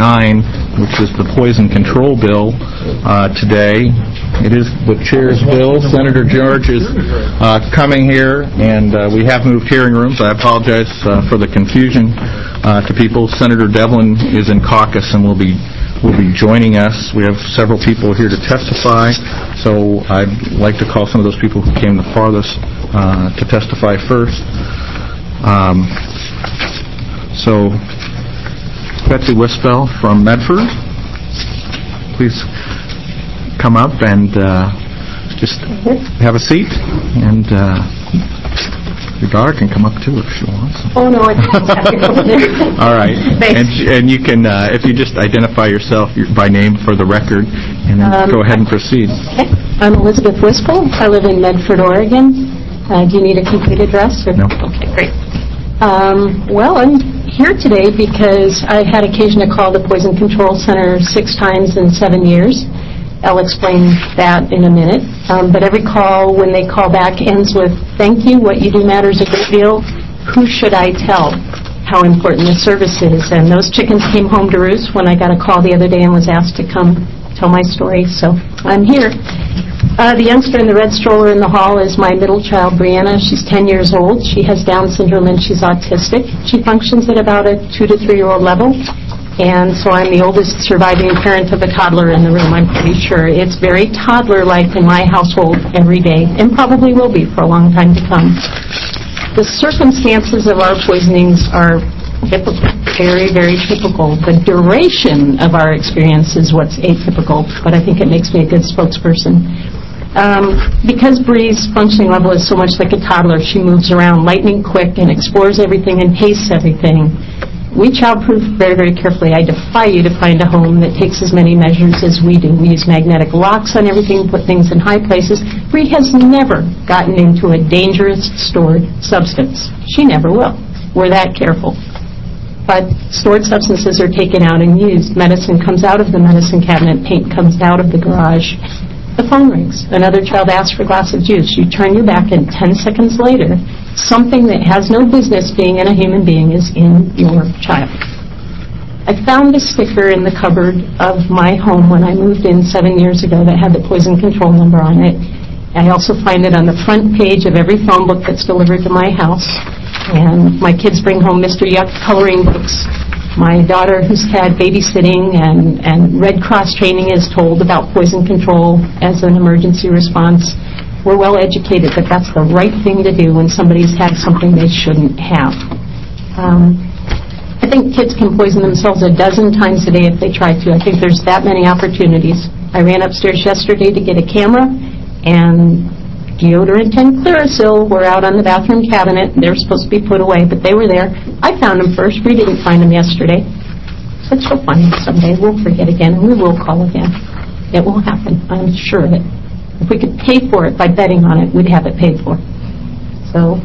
which is the poison control bill today. It is the chair's bill. Senator George is coming here, and we have moved hearing rooms. I apologize for the confusion to people. Senator Devlin is in caucus and will be joining us. We have several people here to testify, so I'd like to call some of those people who came the farthest to testify first. So, Betsy Wispel from Medford, please come up and just have a seat, and your daughter can come up too if she wants. Oh no, I just have to come there. All right, and you can if you just identify yourself by name for the record, and then go ahead and proceed. Okay. I'm Elizabeth Wispel. I live in Medford, Oregon. Do you need a complete address? Or? No. Okay, great. Well, I'm here today because I had occasion to call the Poison Control Center 6 times in 7 years. I'll explain that in a minute. But every call, when they call back, ends with, "Thank you, what you do matters a great deal. Who should I tell how important the service is?" And those chickens came home to roost when I got a call the other day and was asked to come tell my story. So I'm here. The youngster in the red stroller in the hall is my middle child, Brianna. She's 10 years old. She has Down syndrome and she's autistic. She functions at about a 2 to 3-year-old level. And so I'm the oldest surviving parent of a toddler in the room, I'm pretty sure. It's very toddler-like in my household every day, and probably will be for a long time to come. The circumstances of our poisonings are typical, very, very typical. The duration of our experience is what's atypical, but I think it makes me a good spokesperson. Because Bree's functioning level is so much like a toddler, she moves around lightning quick and explores everything and tastes everything. We childproof very, very carefully. I defy you to find a home that takes as many measures as we do. We use magnetic locks on everything, put things in high places. Bree has never gotten into a dangerous stored substance. She never will. We're that careful. But stored substances are taken out and used. Medicine comes out of the medicine cabinet. Paint comes out of the garage. The phone rings. Another child asks for a glass of juice. You turn your back, and 10 seconds later, something that has no business being in a human being is in your child. I found a sticker in the cupboard of my home when I moved in 7 years ago that had the poison control number on it. I also find it on the front page of every phone book that's delivered to my house. And my kids bring home Mr. Yuck coloring books. My daughter, who's had babysitting and Red Cross training, is told about poison control as an emergency response. We're well educated that that's the right thing to do when somebody's had something they shouldn't have. I think kids can poison themselves a dozen times a day if they try to. I think there's that many opportunities. I ran upstairs yesterday to get a camera, and deodorant and Clearasil were out on the bathroom cabinet. They're supposed to be put away, but they were there. I found them first. We didn't find them yesterday. But she'll find them someday. We'll forget again, and we will call again. It will happen. I'm sure of it. If we could pay for it by betting on it, we'd have it paid for. So,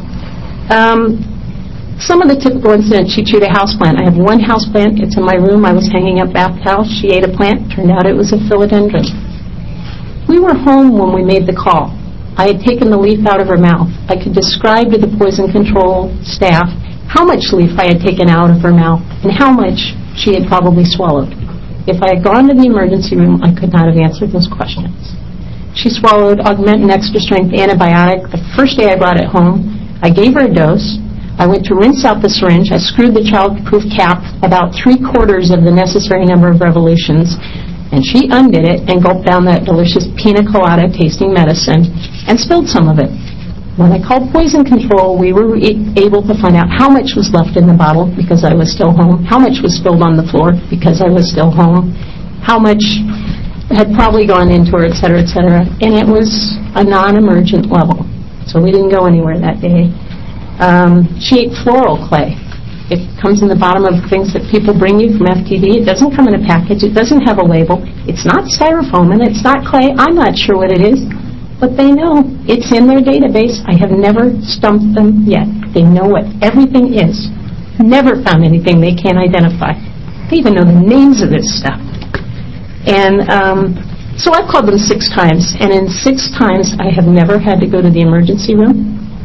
some of the typical incidents: she chewed a houseplant. I have one houseplant. It's in my room. I was hanging up bath towels. She ate a plant. Turned out it was a philodendron. We were home when we made the call. I had taken the leaf out of her mouth. I could describe to the poison control staff how much leaf I had taken out of her mouth and how much she had probably swallowed. If I had gone to the emergency room, I could not have answered those questions. She swallowed Augmentin extra strength antibiotic the first day I brought it home. I gave her a dose. I went to rinse out the syringe. I screwed the childproof cap about 3/4 of the necessary number of revolutions, and she undid it and gulped down that delicious pina colada tasting medicine and spilled some of it. When I called poison control, we were able to find out how much was left in the bottle because I was still home, how much was spilled on the floor because I was still home, how much had probably gone into her, et cetera, and it was a non-emergent level. So we didn't go anywhere that day. She ate floral clay. It comes in the bottom of things that people bring you from FTD. It doesn't come in a package. It doesn't have a label. It's not styrofoam, and it's not clay. I'm not sure what it is, but they know. It's in their database. I have never stumped them yet. They know what everything is. Never found anything they can't identify. They even know the names of this stuff. And so I've called them 6 times, and in 6 times I have never had to go to the emergency room.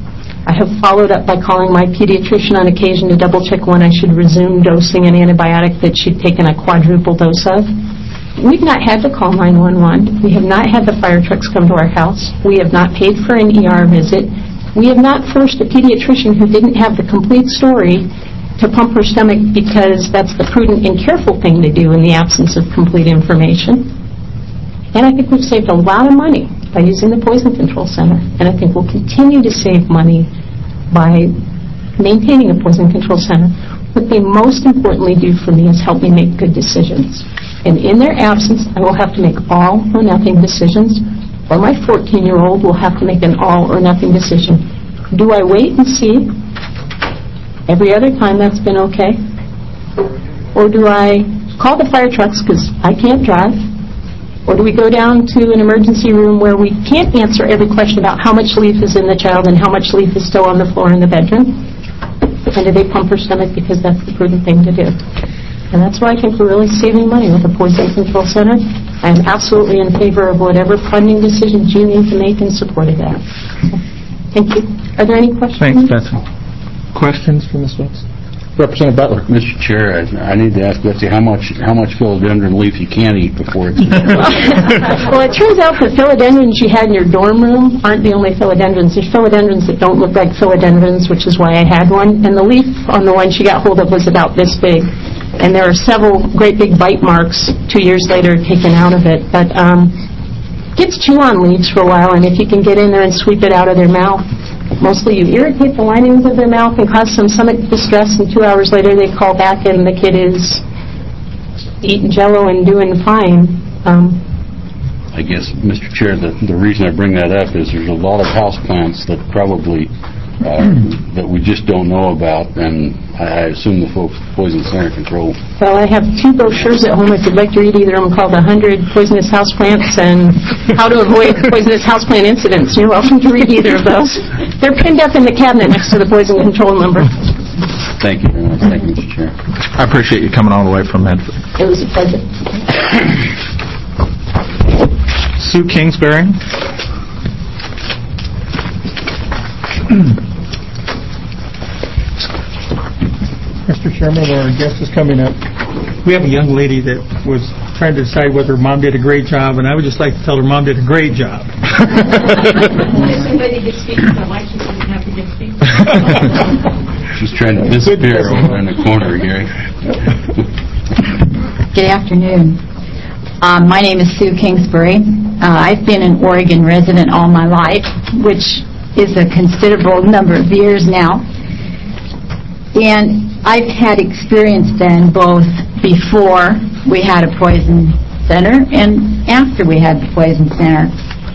I have followed up by calling my pediatrician on occasion to double-check when I should resume dosing an antibiotic that she'd taken a quadruple dose of. We've not had to call 911. We have not had the fire trucks come to our house. We have not paid for an ER visit. We have not forced a pediatrician who didn't have the complete story to pump her stomach because that's the prudent and careful thing to do in the absence of complete information. And I think we've saved a lot of money by using the Poison Control Center. And I think we'll continue to save money by maintaining a Poison Control Center. What they most importantly do for me is help me make good decisions. And in their absence, I will have to make all or nothing decisions, or my 14-year-old will have to make an all or nothing decision. Do I wait and see? Every other time that's been okay. Or do I call the fire trucks because I can't drive? Or do we go down to an emergency room where we can't answer every question about how much leaf is in the child and how much leaf is still on the floor in the bedroom? And do they pump her stomach because that's the prudent thing to do? And that's why I think we're really saving money with the Poison Control Center. I am absolutely in favor of whatever funding decisions you need to make in support of that. Thank you. Are there any questions? Thanks, Betsy. Questions from Ms. Wicks? Representative Butler. Mr. Chair, I need to ask Betsy how much philodendron leaf you can't eat before it's Well, it turns out the philodendrons you had in your dorm room aren't the only philodendrons. There's philodendrons that don't look like philodendrons, which is why I had one. And the leaf on the one she got hold of was about this big. And there are several great big bite marks 2 years later taken out of it. But kids chew on leaves for a while, and if you can get in there and sweep it out of their mouth, mostly you irritate the linings of their mouth and cause some stomach distress, and 2 hours later they call back and the kid is eating Jell-O and doing fine. I guess, Mr. Chair, the reason I bring that up is there's a lot of houseplants that probably that we just don't know about, and I assume the folks at Poison Center control. Well, I have 2 brochures at home if you'd like to read either of them, called 100 Poisonous Houseplants and How to Avoid Poisonous Houseplant Incidents. You're welcome to read either of those. They're pinned up in the cabinet next to the poison control number. Thank you very much. Thank you, Mr. Chair. I appreciate you coming all the way from Medford. It was a pleasure. Sue Kingsbury. Mr. Chairman, our guest is coming up. We have a young lady that was trying to decide whether mom did a great job, and I would just like to tell her mom did a great job. Somebody gets speaking, my wife doesn't have to get speaking. She's trying to disappear over in the corner, Gary. Good afternoon. My name is Sue Kingsbury. I've been an Oregon resident all my life, which is a considerable number of years now. And I've had experience then both before we had a poison center and after we had the poison center.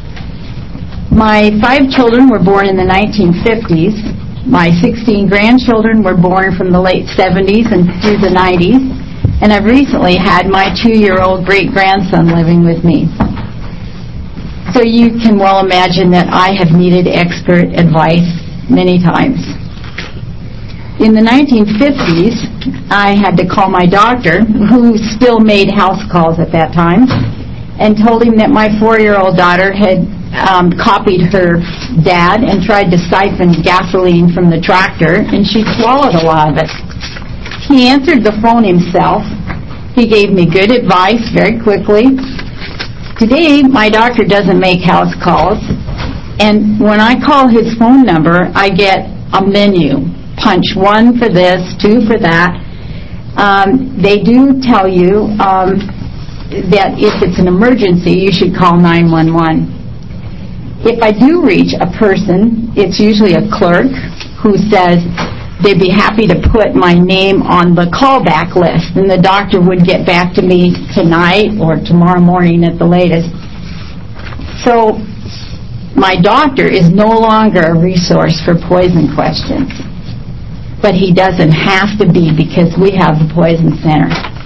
My 5 children were born in the 1950s. My 16 grandchildren were born from the late 70s and through the 90s. And I've recently had my 2-year-old great-grandson living with me. So you can well imagine that I have needed expert advice many times. In the 1950s, I had to call my doctor, who still made house calls at that time, and told him that my 4-year-old daughter had copied her dad and tried to siphon gasoline from the tractor, and she swallowed a lot of it. He answered the phone himself. He gave me good advice very quickly. Today, my doctor doesn't make house calls, and when I call his phone number, I get a menu. Punch 1 for this, 2 for that. They do tell you that if it's an emergency, you should call 911. If I do reach a person, it's usually a clerk who says they'd be happy to put my name on the callback list, and the doctor would get back to me tonight or tomorrow morning at the latest. So my doctor is no longer a resource for poison questions, but he doesn't have to be because we have the Poison Center.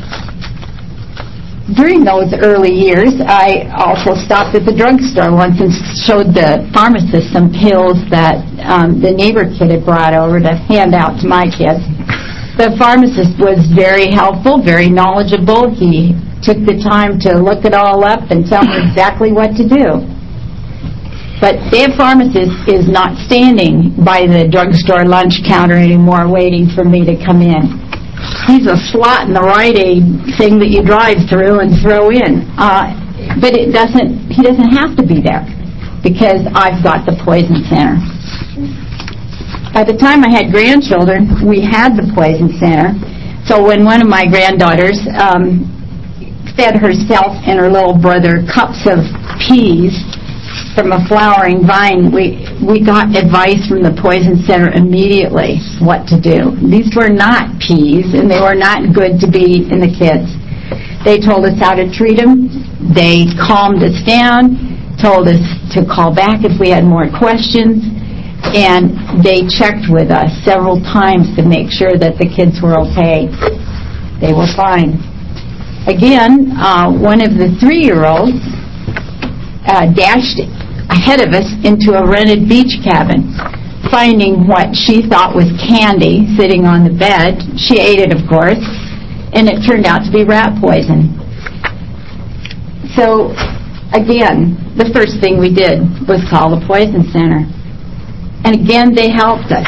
During those early years, I also stopped at the drugstore once and showed the pharmacist some pills that the neighbor kid had brought over to hand out to my kids. The pharmacist was very helpful, very knowledgeable. He took the time to look it all up and tell me exactly what to do. But that pharmacist is not standing by the drugstore lunch counter anymore waiting for me to come in. He's a slot in the Rite Aid thing that you drive through and throw in. But he doesn't have to be there because I've got the poison center. By the time I had grandchildren, we had the poison center. So when one of my granddaughters fed herself and her little brother cups of peas from a flowering vine, we got advice from the poison center immediately what to do. These were not peas, and they were not good to be in the kids. They told us how to treat them. They calmed us down, told us to call back if we had more questions, and they checked with us several times to make sure that the kids were okay. They were fine. Again, one of the 3-year-olds dashed ahead of us into a rented beach cabin, finding what she thought was candy sitting on the bed. She ate it, of course, and it turned out to be rat poison. So, again, the first thing we did was call the poison center. And again, they helped us.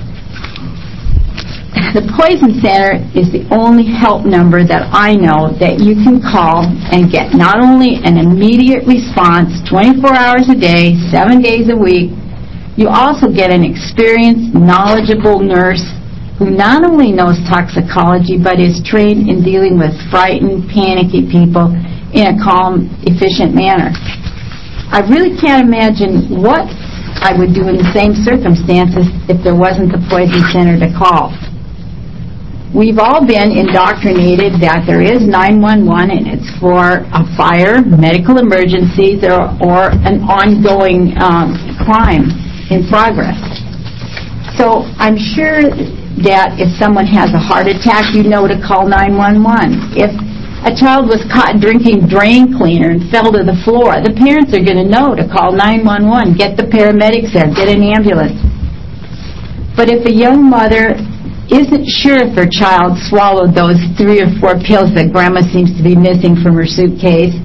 The Poison Center is the only help number that I know that you can call and get not only an immediate response 24 hours a day, 7 days a week, you also get an experienced, knowledgeable nurse who not only knows toxicology but is trained in dealing with frightened, panicky people in a calm, efficient manner. I really can't imagine what I would do in the same circumstances if there wasn't the Poison Center to call. We've all been indoctrinated that there is 911 and it's for a fire, medical emergencies, or an ongoing crime in progress. So I'm sure that if someone has a heart attack, you know to call 911. If a child was caught drinking drain cleaner and fell to the floor, the parents are going to know to call 911, get the paramedics there, get an ambulance. But if a young mother isn't sure if her child swallowed those 3 or 4 pills that Grandma seems to be missing from her suitcase,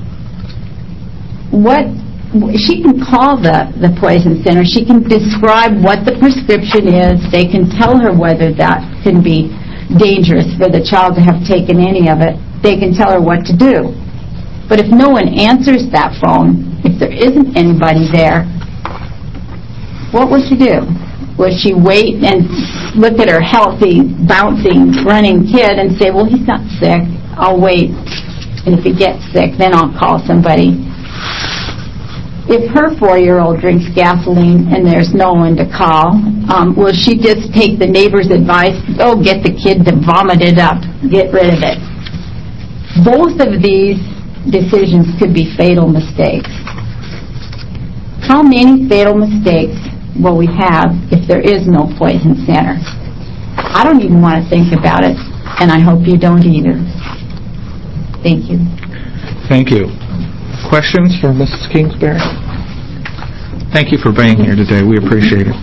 she can call the Poison Center. She can describe what the prescription is. They can tell her whether that can be dangerous for the child to have taken any of it. They can tell her what to do. But if no one answers that phone, if there isn't anybody there, what will she do? Will she wait and look at her healthy, bouncing, running kid and say, well, he's not sick, I'll wait, and if he gets sick, then I'll call somebody? If her 4-year-old drinks gasoline and there's no one to call, will she just take the neighbor's advice, get the kid to vomit it up, get rid of it? Both of these decisions could be fatal mistakes. How many fatal mistakes will we have if there is no Poison Center? I don't even want to think about it, and I hope you don't either. Thank you. Thank you. Questions for Mrs. Kingsbury? Thank you for being here today. We appreciate it.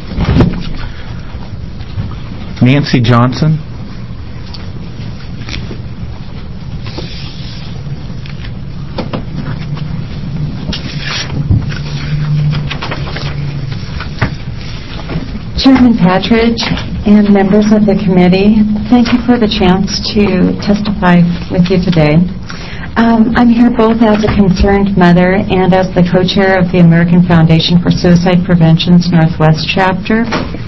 Nancy Johnson? Chairman Patridge and members of the committee, thank you for the chance to testify with you today. I'm here both as a concerned mother and as the co-chair of the American Foundation for Suicide Prevention's Northwest chapter.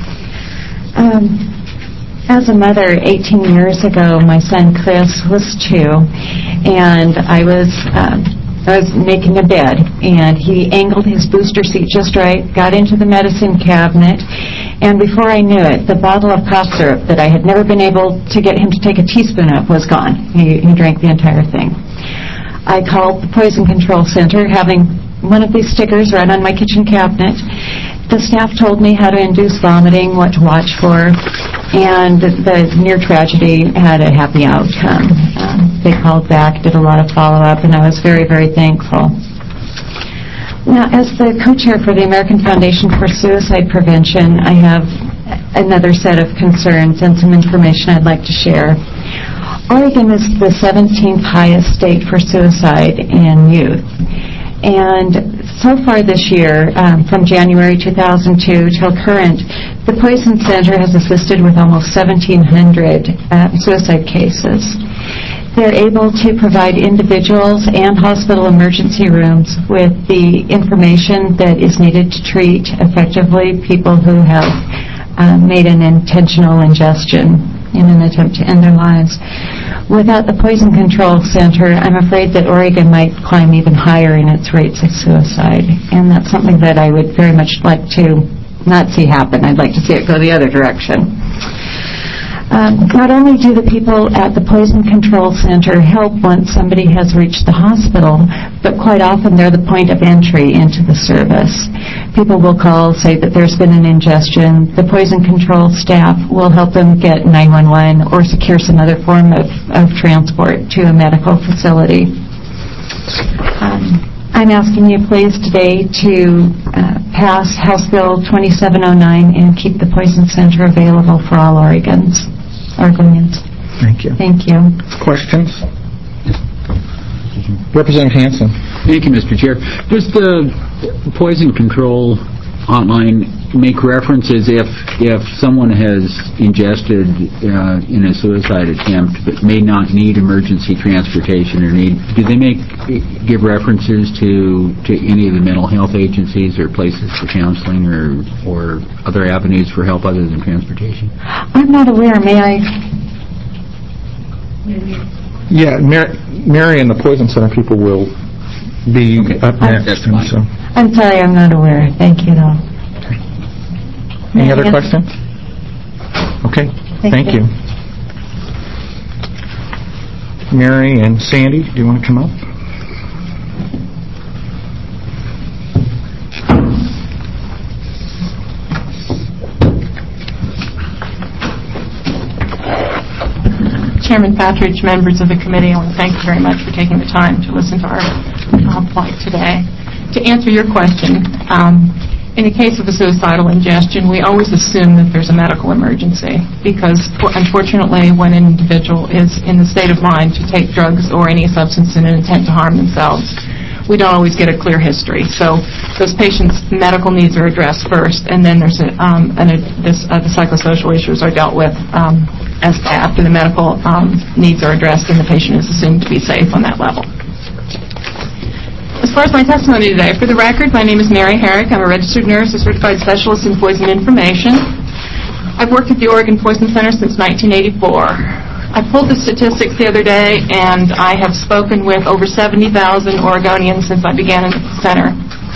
As a mother, 18 years ago, my son Chris was 2, and I was making a bed, and he angled his booster seat just right, got into the medicine cabinet, and before I knew it, the bottle of cough syrup that I had never been able to get him to take a teaspoon of was gone. He drank the entire thing. I called the Poison Control Center, having one of these stickers right on my kitchen cabinet. The staff told me how to induce vomiting, what to watch for, and the near tragedy had a happy outcome. They called back, did a lot of follow-up, and I was very, very thankful. Now, as the co-chair for the American Foundation for Suicide Prevention, I have another set of concerns and some information I'd like to share. Oregon is the 17th highest state for suicide in youth. And so far this year, from January 2002 till current, the Poison Center has assisted with almost 1,700 suicide cases. They're able to provide individuals and hospital emergency rooms with the information that is needed to treat effectively people who have made an intentional ingestion in an attempt to end their lives. Without the Poison Control Center, I'm afraid that Oregon might climb even higher in its rates of suicide, and that's something that I would very much like to not see happen. I'd like to see it go the other direction. Not only do the people at the Poison Control Center help once somebody has reached the hospital, but quite often they're the point of entry into the service. People will call, say that there's been an ingestion. The Poison Control staff will help them get 911 or secure some other form of transport to a medical facility. I'm asking you please today to pass House Bill 2709 and keep the Poison Center available for all Oregonians. Thank you. Thank you. Questions? Representative Hansen. Thank you, Mr. Chair. Does the Poison Control Hotline make references if someone has ingested in a suicide attempt but may not need emergency transportation or do they give references to any of the mental health agencies or places for counseling or other avenues for help other than transportation? I'm not aware. May I? Yeah, Mary and the Poison Center people will be up next. That's fine. So. I'm sorry, I'm not aware. Thank you, though. Any other questions? Okay, thank you. Mary and Sandy, do you want to come up? Chairman Patridge, members of the committee, I want to thank you very much for taking the time to listen to our plight today. To answer your question, in the case of a suicidal ingestion, we always assume that there's a medical emergency because, unfortunately, when an individual is in the state of mind to take drugs or any substance in an intent to harm themselves, we don't always get a clear history. So those patients' medical needs are addressed first, and then there's the psychosocial issues are dealt with as after the medical needs are addressed and the patient is assumed to be safe on that level. As far as my testimony today, for the record, my name is Mary Herrick. I'm a registered nurse, a certified specialist in poison information. I've worked at the Oregon Poison Center since 1984. I pulled the statistics the other day, and I have spoken with over 70,000 Oregonians since I began in the center.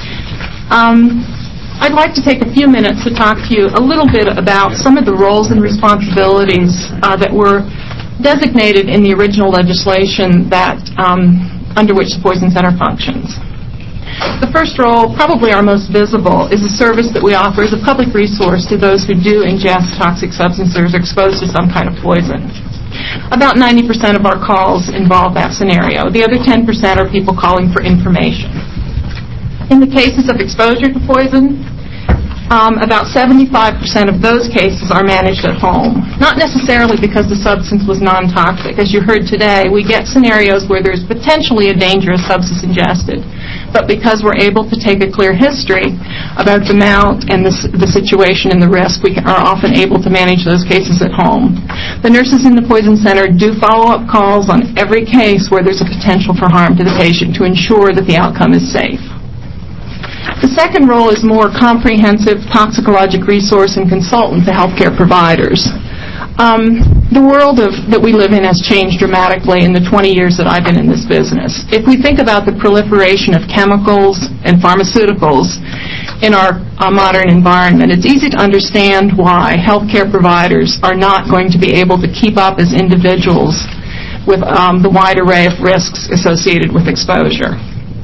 I'd like to take a few minutes to talk to you a little bit about some of the roles and responsibilities that were designated in the original legislation that under which the Poison Center functions. The first role, probably our most visible, is a service that we offer as a public resource to those who do ingest toxic substances or are exposed to some kind of poison. About 90% of our calls involve that scenario. The other 10% are people calling for information. In the cases of exposure to poison, about 75% of those cases are managed at home. Not necessarily because the substance was non-toxic. As you heard today, we get scenarios where there's potentially a dangerous substance ingested. But because we're able to take a clear history about the amount and the situation and the risk, we are often able to manage those cases at home. The nurses in the Poison Center do follow-up calls on every case where there's a potential for harm to the patient to ensure that the outcome is safe. The second role is more comprehensive toxicologic resource and consultant to healthcare providers. The world that we live in has changed dramatically in the 20 years that I've been in this business. If we think about the proliferation of chemicals and pharmaceuticals in our modern environment, it's easy to understand why healthcare providers are not going to be able to keep up as individuals with the wide array of risks associated with exposure.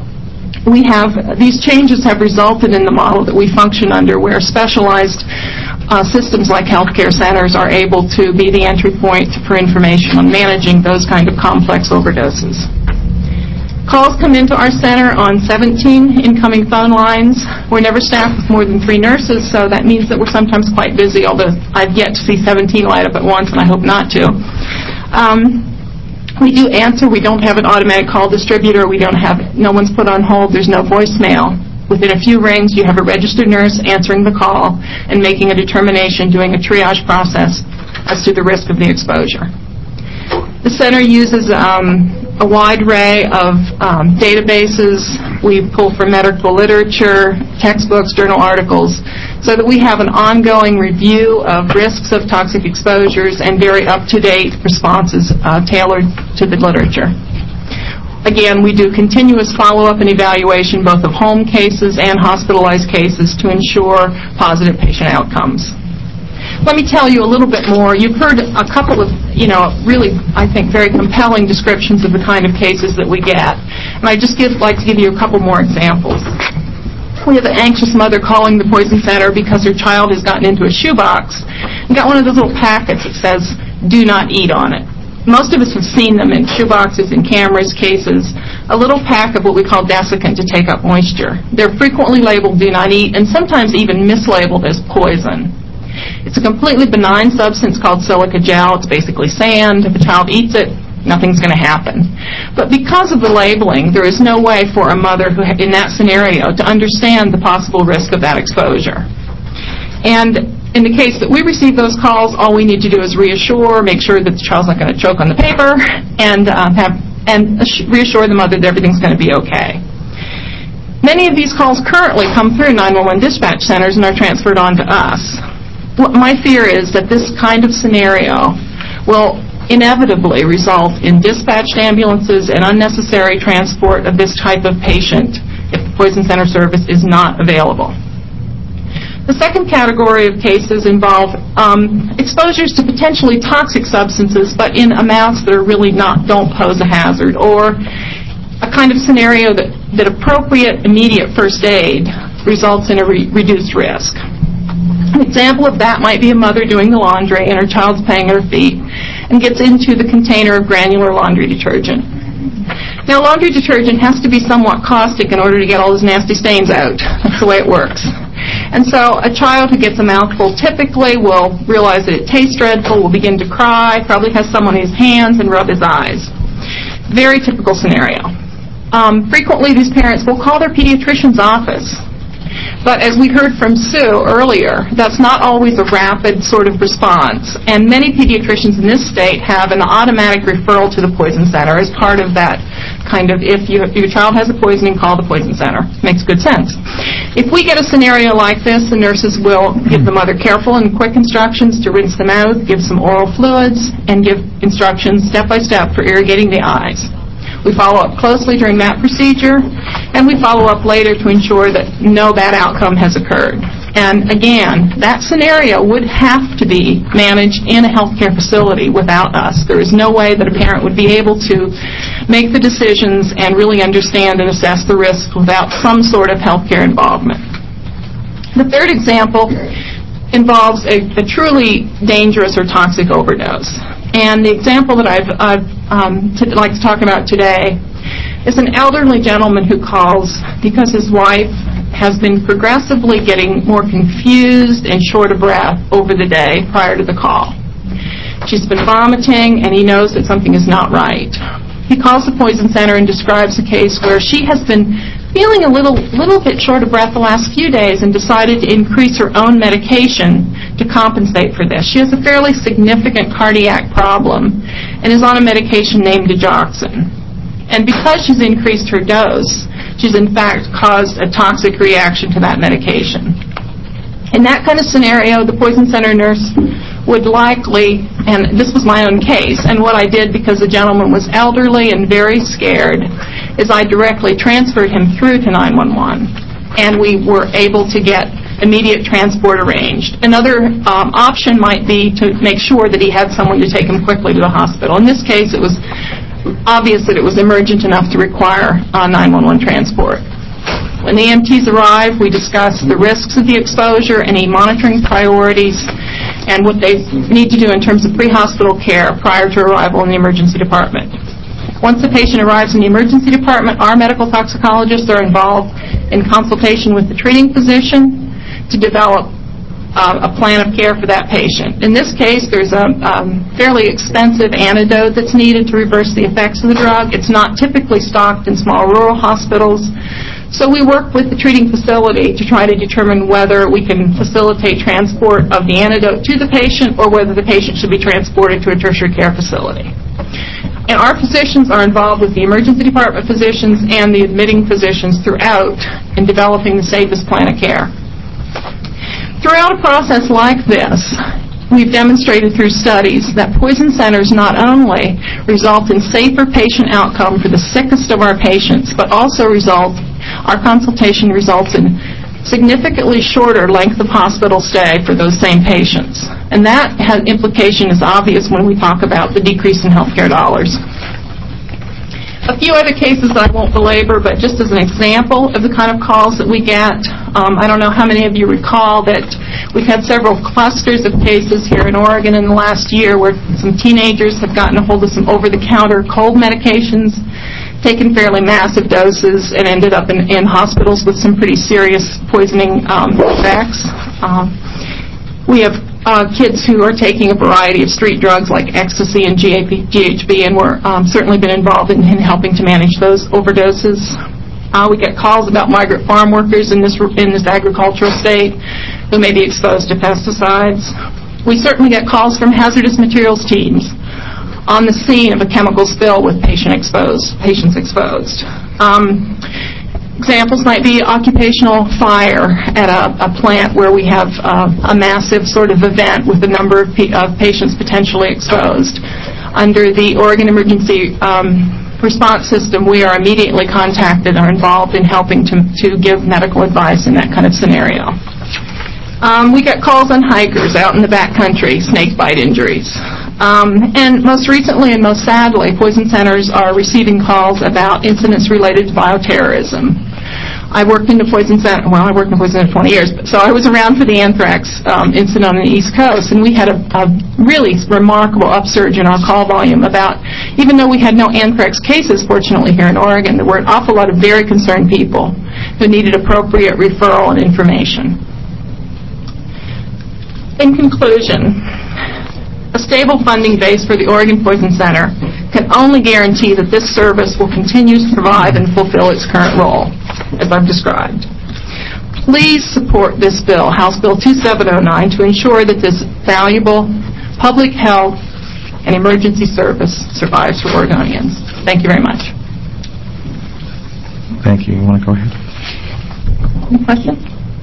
These changes have resulted in the model that we function under, where specialized systems like healthcare centers are able to be the entry point for information on managing those kind of complex overdoses. Calls come into our center on 17 incoming phone lines. We're never staffed with more than 3 nurses, so that means that we're sometimes quite busy, although I've yet to see 17 light up at once, and I hope not to. We do answer. We don't have an automatic call distributor. No one's put on hold. There's no voicemail. Within a few rings, you have a registered nurse answering the call and making a determination, doing a triage process as to the risk of the exposure. The center uses a wide array of databases. We pull from medical literature, textbooks, journal articles, so that we have an ongoing review of risks of toxic exposures and very up-to-date responses tailored to the literature. Again, we do continuous follow-up and evaluation both of home cases and hospitalized cases to ensure positive patient outcomes. Let me tell you a little bit more. You've heard a couple of, really, I think, very compelling descriptions of the kind of cases that we get. And I'd just like to give you a couple more examples. We have an anxious mother calling the Poison Center because her child has gotten into a shoebox and got one of those little packets that says, "Do not eat" on it. Most of us have seen them in shoeboxes, in cameras, cases, a little pack of what we call desiccant to take up moisture. They're frequently labeled "do not eat" and sometimes even mislabeled as poison. It's a completely benign substance called silica gel. It's basically sand. If a child eats it, nothing's going to happen. But because of the labeling, there is no way for a mother who, in that scenario, to understand the possible risk of that exposure. And in the case that we receive those calls, all we need to do is reassure, make sure that the child's not going to choke on the paper, and reassure the mother that everything's going to be okay. Many of these calls currently come through 911 dispatch centers and are transferred on to us. My fear is that this kind of scenario will inevitably result in dispatched ambulances and unnecessary transport of this type of patient if the Poison Center service is not available. The second category of cases involve exposures to potentially toxic substances, but in amounts that are really don't pose a hazard, or a kind of scenario that appropriate immediate first aid results in a reduced risk. An example of that might be a mother doing the laundry and her child's playing at her feet and gets into the container of granular laundry detergent. Now, laundry detergent has to be somewhat caustic in order to get all those nasty stains out. That's the way it works. And so a child who gets a mouthful typically will realize that it tastes dreadful, will begin to cry, probably has someone in his hands and rub his eyes. Very typical scenario. Frequently, these parents will call their pediatrician's office. But as we heard from Sue earlier, that's not always a rapid sort of response. And many pediatricians in this state have an automatic referral to the Poison Center as part of that kind of, if your child has a poisoning, call the Poison Center. Makes good sense. If we get a scenario like this, the nurses will give the mother careful and quick instructions to rinse the mouth, give some oral fluids, and give instructions step by step for irrigating the eyes. We follow up closely during that procedure, and we follow up later to ensure that no bad outcome has occurred. And again, that scenario would have to be managed in a healthcare facility without us. There is no way that a parent would be able to make the decisions and really understand and assess the risk without some sort of healthcare involvement. The third example involves a truly dangerous or toxic overdose. And the example that I'd like to talk about today is an elderly gentleman who calls because his wife has been progressively getting more confused and short of breath over the day prior to the call. She's been vomiting, and he knows that something is not right. He calls the Poison Center and describes a case where she has been feeling a little bit short of breath the last few days and decided to increase her own medication to compensate for this. She has a fairly significant cardiac problem and is on a medication named digoxin. And because she's increased her dose, she's in fact caused a toxic reaction to that medication. In that kind of scenario, the Poison Center nurse would likely, and this was my own case, and what I did because the gentleman was elderly and very scared, is I directly transferred him through to 911, and we were able to get immediate transport arranged. Another option might be to make sure that he had someone to take him quickly to the hospital. In this case, it was obvious that it was emergent enough to require 911 transport. When the EMTs arrive, we discuss the risks of the exposure, any monitoring priorities, and what they need to do in terms of pre-hospital care prior to arrival in the emergency department. Once the patient arrives in the emergency department, our medical toxicologists are involved in consultation with the treating physician to develop a plan of care for that patient. In this case, there's a fairly expensive antidote that's needed to reverse the effects of the drug. It's not typically stocked in small rural hospitals, So we work with the treating facility to try to determine whether we can facilitate transport of the antidote to the patient or whether the patient should be transported to a tertiary care facility. And our physicians are involved with the emergency department physicians and the admitting physicians throughout in developing the safest plan of care. Throughout a process like this, we've demonstrated through studies that poison centers not only result in safer patient outcome for the sickest of our patients, but also our consultation results in significantly shorter length of hospital stay for those same patients. And that implication is obvious when we talk about the decrease in healthcare dollars. A few other cases I won't belabor, but just as an example of the kind of calls that we get, I don't know how many of you recall that we've had several clusters of cases here in Oregon in the last year where some teenagers have gotten a hold of some over-the-counter cold medications, taken fairly massive doses, and ended up in hospitals with some pretty serious poisoning effects. We have kids who are taking a variety of street drugs like ecstasy and GHB, and we're certainly been involved in helping to manage those overdoses. We get calls about migrant farm workers in this agricultural state who may be exposed to pesticides. We certainly get calls from hazardous materials teams on the scene of a chemical spill with patients exposed. Examples might be occupational fire at a plant where we have a massive sort of event with a number of patients potentially exposed. Under the Oregon Emergency Response System, we are immediately contacted and are involved in helping to give medical advice in that kind of scenario. We get calls on hikers out in the backcountry, snake bite injuries. And most recently and most sadly, poison centers are receiving calls about incidents related to bioterrorism. I worked in the poison center 20 years, so I was around for the anthrax incident on the East Coast, and we had a really remarkable upsurge in our call volume about, even though we had no anthrax cases, fortunately, here in Oregon, there were an awful lot of very concerned people who needed appropriate referral and information. In conclusion, a stable funding base for the Oregon Poison Center can only guarantee that this service will continue to survive and fulfill its current role, as I've described. Please support this bill, House Bill 2709, to ensure that this valuable public health and emergency service survives for Oregonians. Thank you very much. Thank you. You want to go ahead? Any questions?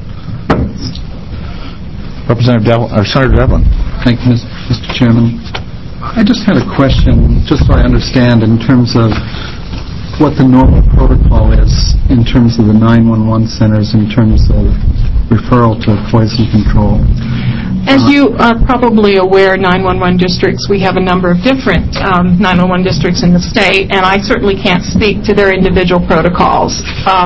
Senator Devlin. Thank you, Mr. Chairman. I just had a question, just so I understand, in terms of what the normal protocol is in terms of the 911 centers, in terms of referral to poison control. As you are probably aware, 911 districts, we have a number of different 911 districts in the state, and I certainly can't speak to their individual protocols.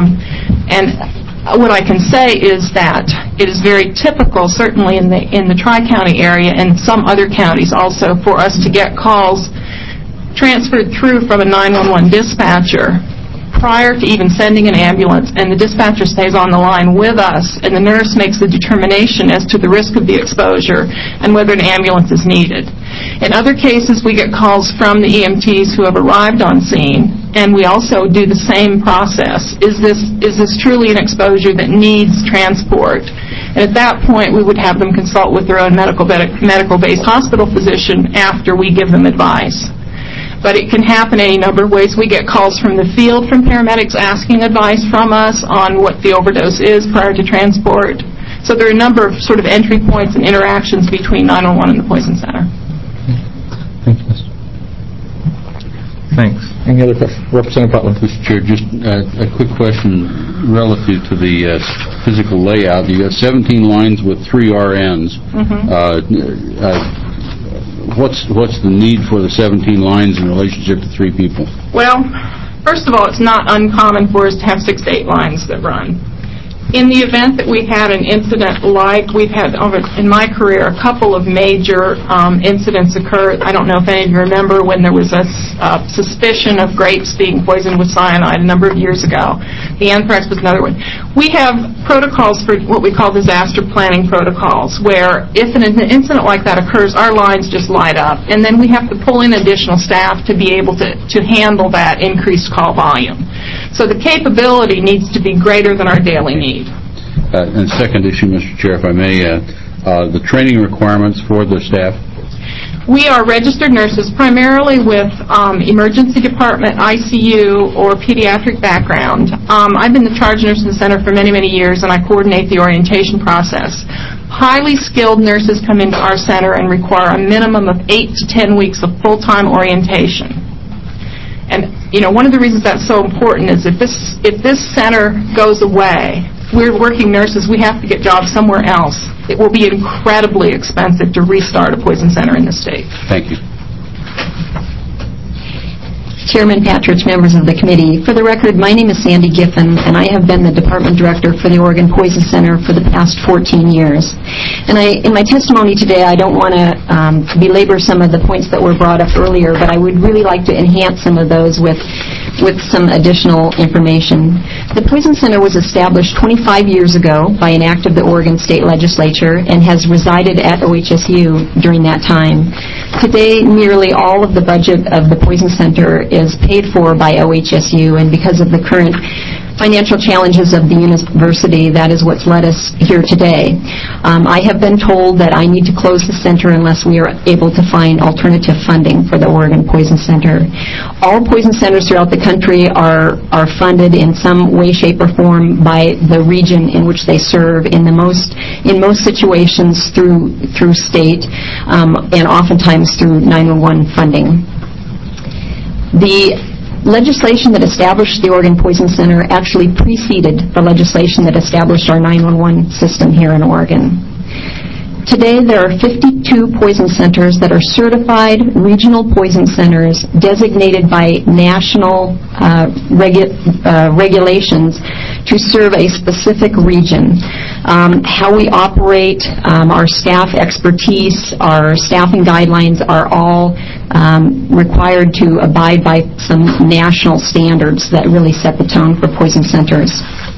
What I can say is that it is very typical, certainly in the Tri-County area and some other counties also, for us to get calls transferred through from a 911 dispatcher prior to even sending an ambulance, and the dispatcher stays on the line with us, and the nurse makes the determination as to the risk of the exposure and whether an ambulance is needed. In other cases, we get calls from the EMTs who have arrived on scene, and we also do the same process. Is this truly an exposure that needs transport? And at that point, we would have them consult with their own medical-based hospital physician after we give them advice. But it can happen any number of ways. We get calls from the field from paramedics asking advice from us on what the overdose is prior to transport. So there are a number of sort of entry points and interactions between 911 and the Poison Center. Thank you, Mr. Thanks. Any other questions? Representative Butler. Mr. Chair, just a quick question relative to the physical layout. You got 17 lines with 3 RNs. What's the need for the 17 lines in relationship to 3 people? Well, first of all, it's not uncommon for us to have 6 to 8 lines that run. In the event that we had an incident like we've had in my career, a couple of major incidents occurred. I don't know if any of you remember when there was a suspicion of grapes being poisoned with cyanide a number of years ago. The anthrax was another one. We have protocols for what we call disaster planning protocols, where if an incident like that occurs, our lines just light up, and then we have to pull in additional staff to be able to handle that increased call volume. So the capability needs to be greater than our daily need. And second issue, Mr. Chair, if I may, the training requirements for the staff. We are registered nurses primarily with emergency department, ICU, or pediatric background. I've been the charge nurse in the center for many, many years, and I coordinate the orientation process. Highly skilled nurses come into our center and require a minimum of 8 to 10 weeks of full-time orientation. And, one of the reasons that's so important is if this center goes away, we're working nurses, we have to get jobs somewhere else. It will be incredibly expensive to restart a poison center in the state. Thank you. Chairman Patridge, members of the committee. For the record, my name is Sandy Giffen, and I have been the department director for the Oregon Poison Center for the past 14 years. And in my testimony today, I don't want to belabor some of the points that were brought up earlier, but I would really like to enhance some of those with some additional information. The Poison Center was established 25 years ago by an act of the Oregon State Legislature and has resided at OHSU during that time. Today, nearly all of the budget of the Poison Center is paid for by OHSU, and because of the current financial challenges of the university, that is what's led us here today. I have been told that I need to close the center unless we are able to find alternative funding for the Oregon Poison Center. All poison centers throughout the country are funded in some way, shape, or form by the region in which they serve. In most situations through state, and oftentimes through 911 funding. The legislation that established the Oregon Poison Center actually preceded the legislation that established our 911 system here in Oregon. Today, there are 52 poison centers that are certified regional poison centers designated by national regulations to serve a specific region. How we operate, our staff expertise, our staffing guidelines are all required to abide by some national standards that really set the tone for poison centers.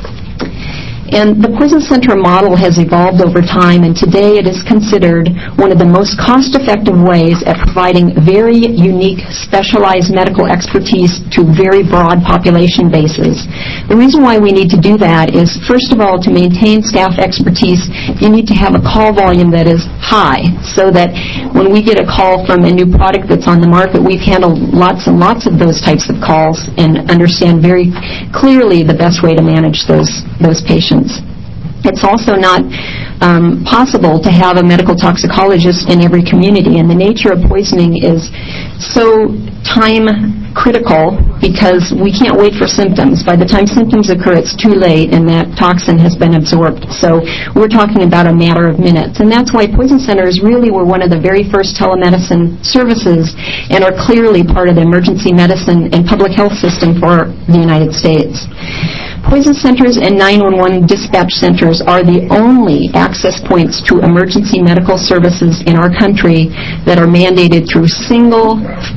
And the Poison Center model has evolved over time, and today it is considered one of the most cost-effective ways at providing very unique, specialized medical expertise to very broad population bases. The reason why we need to do that is, first of all, to maintain staff expertise, you need to have a call volume that is high, so that when we get a call from a new product that's on the market, we've handled lots and lots of those types of calls and understand very clearly the best way to manage those patients. It's also not possible to have a medical toxicologist in every community, and the nature of poisoning is so time critical because we can't wait for symptoms. By the time symptoms occur, it's too late and that toxin has been absorbed. So we're talking about a matter of minutes, and that's why poison centers really were one of the very first telemedicine services and are clearly part of the emergency medicine and public health system for the United States. Poison centers and 911 dispatch centers are the only access points to emergency medical services in our country that are mandated through single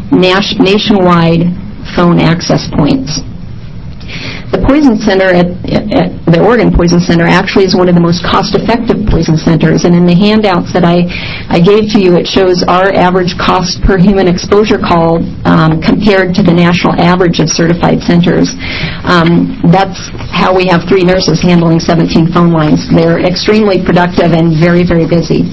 nationwide phone access points. The Poison Center the Oregon Poison Center actually is one of the most cost-effective poison centers, and in the handouts that I gave to you, it shows our average cost per human exposure call compared to the national average of certified centers. That's how we have 3 nurses handling 17 phone lines. They're extremely productive and very, very busy.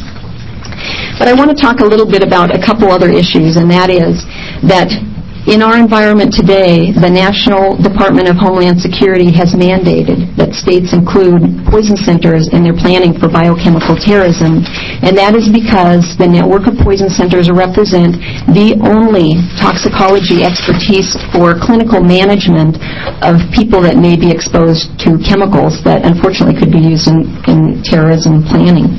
But I want to talk a little bit about a couple other issues, and that is that in our environment today, the National Department of Homeland Security has mandated that states include poison centers in their planning for biochemical terrorism, and that is because the network of poison centers represent the only toxicology expertise for clinical management of people that may be exposed to chemicals that unfortunately could be used in terrorism planning.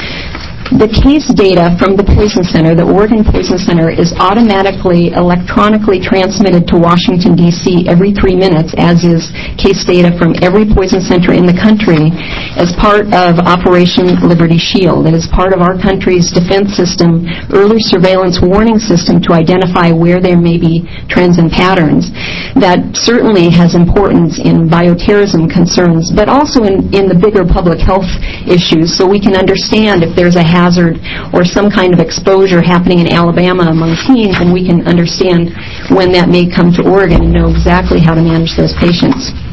The case data from the Poison Center, the Oregon Poison Center, is automatically electronically transmitted to Washington, D.C. every 3 minutes, as is case data from every poison center in the country as part of Operation Liberty Shield. It is part of our country's defense system, early surveillance warning system to identify where there may be trends and patterns. That certainly has importance in bioterrorism concerns, but also in the bigger public health issues, so we can understand if there's a hazard or some kind of exposure happening in Alabama among teens, and we can understand when that may come to Oregon and know exactly how to manage those patients.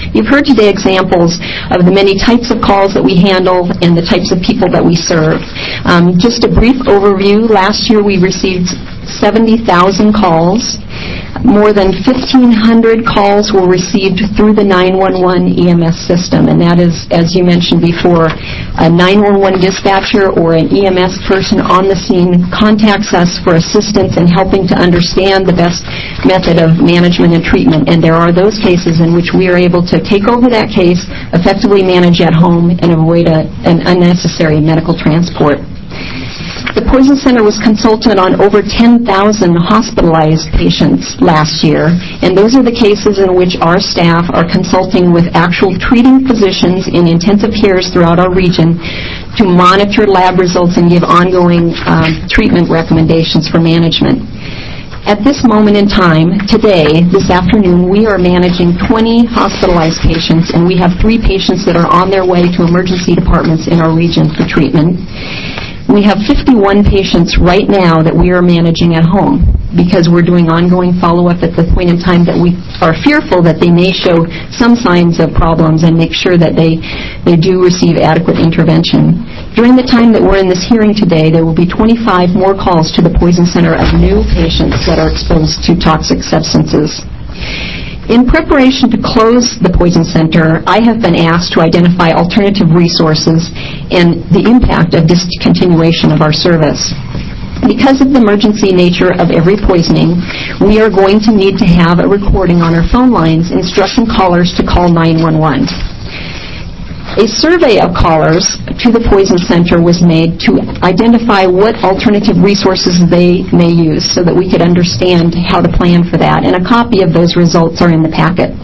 You've heard today examples of the many types of calls that we handle and the types of people that we serve. Just a brief overview, last year we received 70,000 calls. More than 1,500 calls were received through the 911 EMS system, and that is, as you mentioned before, a 911 dispatcher or an EMS person on the scene contacts us for assistance in helping to understand the best method of management and treatment. And there are those cases in which we are able to take over that case, effectively manage at home, and avoid an unnecessary medical transport. The Poison Center was consulted on over 10,000 hospitalized patients last year, and those are the cases in which our staff are consulting with actual treating physicians in intensive cares throughout our region to monitor lab results and give ongoing treatment recommendations for management. At this moment in time, today, this afternoon, we are managing 20 hospitalized patients, and we have 3 patients that are on their way to emergency departments in our region for treatment. We have 51 patients right now that we are managing at home because we're doing ongoing follow-up at the point in time that we are fearful that they may show some signs of problems and make sure that they do receive adequate intervention. During the time that we're in this hearing today, there will be 25 more calls to the Poison Center of new patients that are exposed to toxic substances. In preparation to close the Poison Center, I have been asked to identify alternative resources and the impact of discontinuation of our service. Because of the emergency nature of every poisoning, we are going to need to have a recording on our phone lines instructing callers to call 911. A survey of callers to the Poison Center was made to identify what alternative resources they may use so that we could understand how to plan for that, and a copy of those results are in the packet.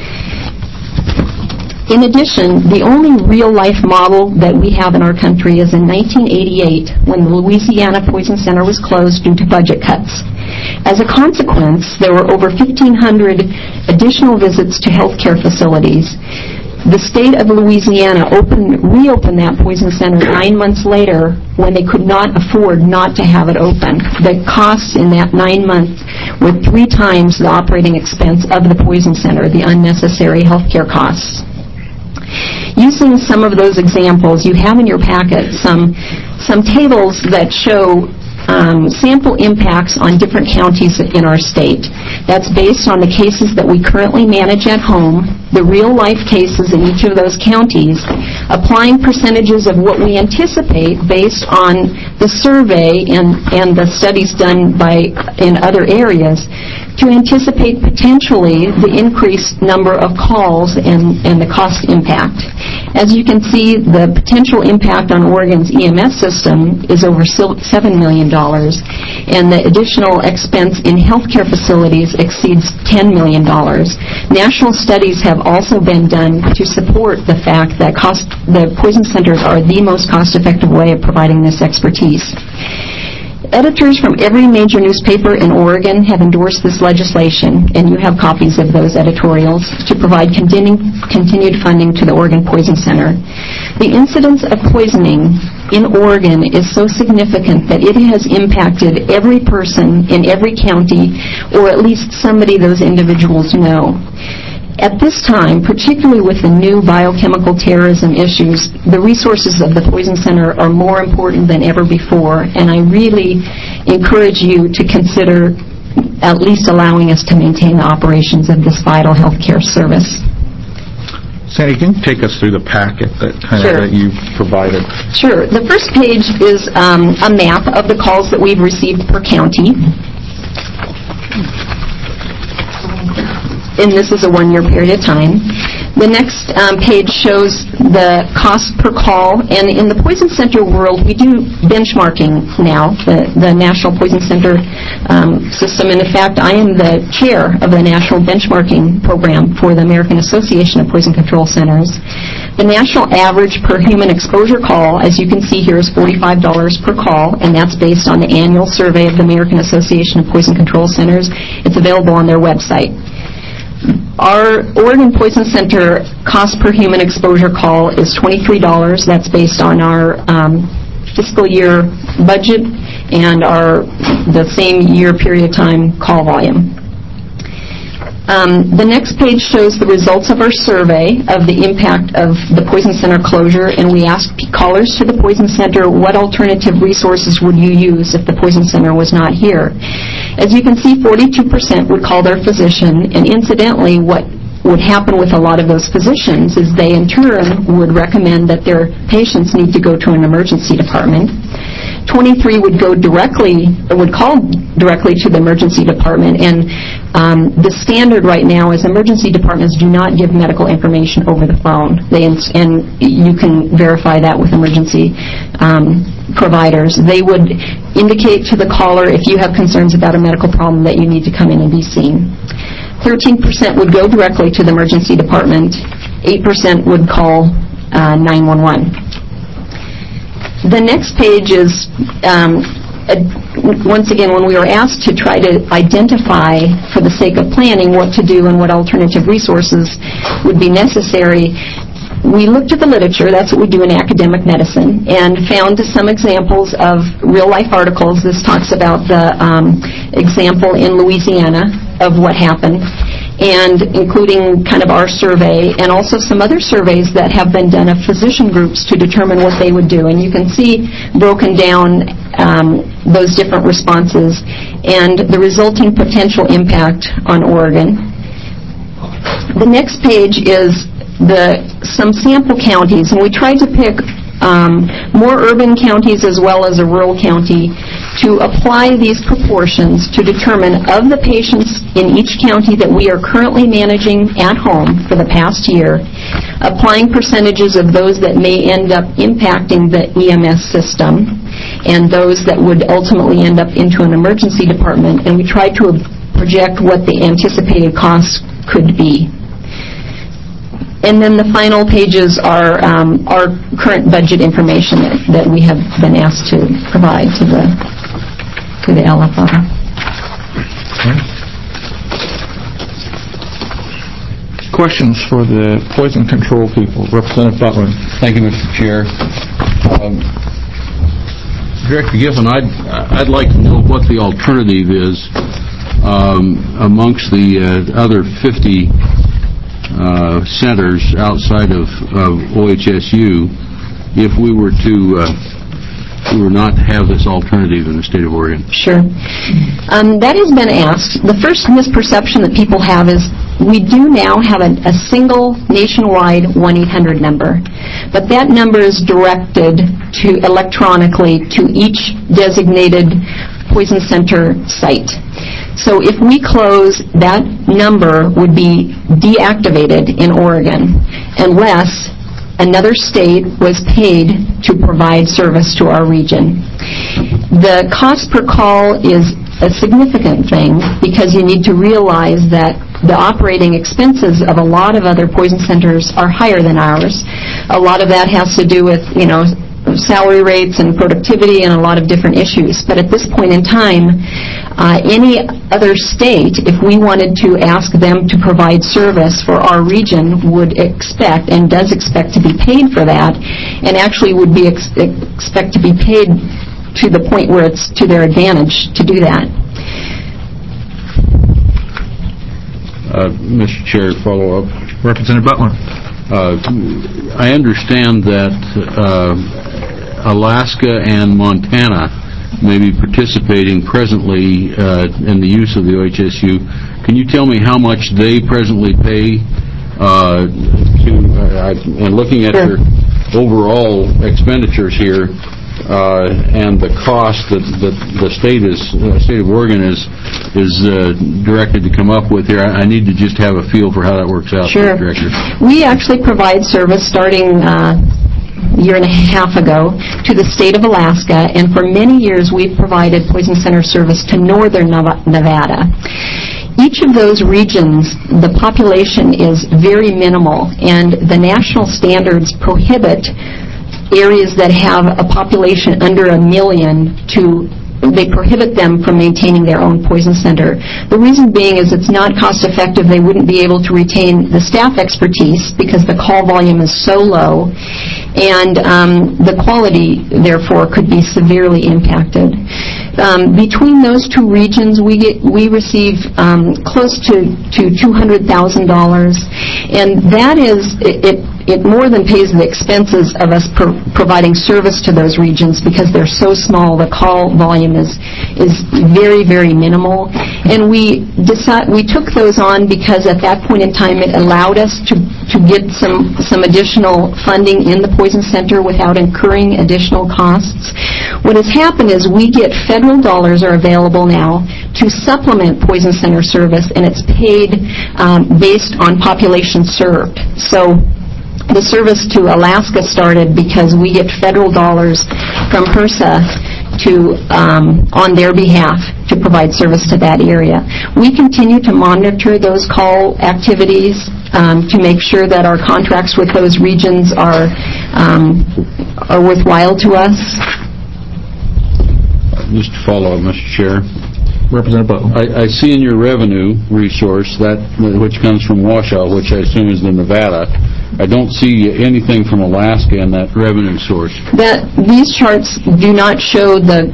In addition, the only real-life model that we have in our country is in 1988 when the Louisiana Poison Center was closed due to budget cuts. As a consequence, there were over 1,500 additional visits to healthcare facilities. The state of Louisiana reopened that Poison Center 9 months later when they could not afford not to have it open. The costs in that 9 months were 3 times the operating expense of the Poison Center, the unnecessary healthcare costs. Using some of those examples, you have in your packet some tables that show sample impacts on different counties in our state. That's based on the cases that we currently manage at home, the real-life cases in each of those counties, applying percentages of what we anticipate based on the survey and the studies done in other areas to anticipate potentially the increased number of calls and the cost impact. As you can see, the potential impact on Oregon's EMS system is over $7 million, and the additional expense in healthcare facilities exceeds $10 million. National studies have also been done to support the fact that the poison centers are the most cost-effective way of providing this expertise. Editors from every major newspaper in Oregon have endorsed this legislation, and you have copies of those editorials to provide continued funding to the Oregon Poison Center. The incidence of poisoning in Oregon is so significant that it has impacted every person in every county, or at least somebody those individuals know. At this time, particularly with the new biochemical terrorism issues, the resources of the Poison Center are more important than ever before, and I really encourage you to consider at least allowing us to maintain the operations of this vital healthcare service. Sandy, can you take us through the packet that you provided? Sure. The first page is a map of the calls that we've received per county. And this is a 1-year period of time. The next page shows the cost per call, and in the Poison Center world, we do benchmarking now, the National Poison Center system, and in fact, I am the chair of the National Benchmarking Program for the American Association of Poison Control Centers. The national average per human exposure call, as you can see here, is $45 per call, and that's based on the annual survey of the American Association of Poison Control Centers. It's available on their website. Our Oregon Poison Center cost per human exposure call is $23. That's based on our fiscal year budget and the same year period of time call volume. The next page shows the results of our survey of the impact of the Poison Center closure, and we asked callers to the Poison Center, what alternative resources would you use if the Poison Center was not here? As you can see, 42% would call their physician, and incidentally, what would happen with a lot of those physicians is they in turn would recommend that their patients need to go to an emergency department. 23 would call directly to the emergency department, and the standard right now is emergency departments do not give medical information over the phone. And you can verify that with emergency providers. They would indicate to the caller if you have concerns about a medical problem that you need to come in and be seen. 13% would go directly to the emergency department. 8% would call 911. The next page is, once again, when we were asked to try to identify, for the sake of planning, what to do and what alternative resources would be necessary, we looked at the literature, that's what we do in academic medicine, and found some examples of real-life articles. This talks about the example in Louisiana of what happened, and including kind of our survey, and also some other surveys that have been done of physician groups to determine what they would do. And you can see broken down those different responses and the resulting potential impact on Oregon. The next page is some sample counties, and we tried to pick more urban counties as well as a rural county to apply these proportions to determine of the patients in each county that we are currently managing at home for the past year, applying percentages of those that may end up impacting the EMS system and those that would ultimately end up into an emergency department, and we tried to project what the anticipated costs could be. And then the final pages are our current budget information that we have been asked to provide to the LFR. Questions for the poison control people? Representative Butler. Thank you, Mr. Chair. Director Giffen, I'd like to know what the alternative is amongst the other 50 centers outside of OHSU if we were not to have this alternative in the state of Oregon. Sure. That has been asked. The first misperception that people have is we do now have a single nationwide 1-800 number, but that number is directed electronically to each designated poison center site. So if we close, that number would be deactivated in Oregon unless another state was paid to provide service to our region. The cost per call is a significant thing because you need to realize that the operating expenses of a lot of other poison centers are higher than ours. A lot of that has to do with, salary rates and productivity and a lot of different issues. But at this point in time, any other state, if we wanted to ask them to provide service for our region, would expect and does expect to be paid for that, and actually would be expect to be paid to the point where it's to their advantage to do that. Mr. Chair, follow up. Representative Butler. I understand that Alaska and Montana may be participating presently in the use of the OHSU. Can you tell me how much they presently pay and looking at their overall expenditures here and the cost that the state of Oregon is directed to come up with here, I need to just have a feel for how that works out. Sure. Director. We actually provide service starting a year and a half ago to the state of Alaska, and for many years we've provided poison center service to northern Nevada. Each of those regions, the population is very minimal, and the national standards prohibit areas that have a population under 1 million they prohibit them from maintaining their own poison center. The reason being is it's not cost effective. They wouldn't be able to retain the staff expertise because the call volume is so low, and the quality, therefore, could be severely impacted. Between those two regions, we receive close to $200,000, and that is it more than pays the expenses of us providing service to those regions because they're so small. The call volume is very, very minimal, and we took those on because at that point in time it allowed us to get some additional funding in the Poison Center without incurring additional costs. What has happened is we get federal dollars are available now to supplement Poison Center service, and it's paid based on population served. So the service to Alaska started because we get federal dollars from HRSA on their behalf to provide service to that area. We continue to monitor those call activities to make sure that our contracts with those regions are worthwhile to us. Just to follow up, Mr. Chair. Representative Butler. I see in your revenue resource which comes from Washoe, which I assume is the Nevada. I don't see anything from Alaska in that revenue source. These charts do not show the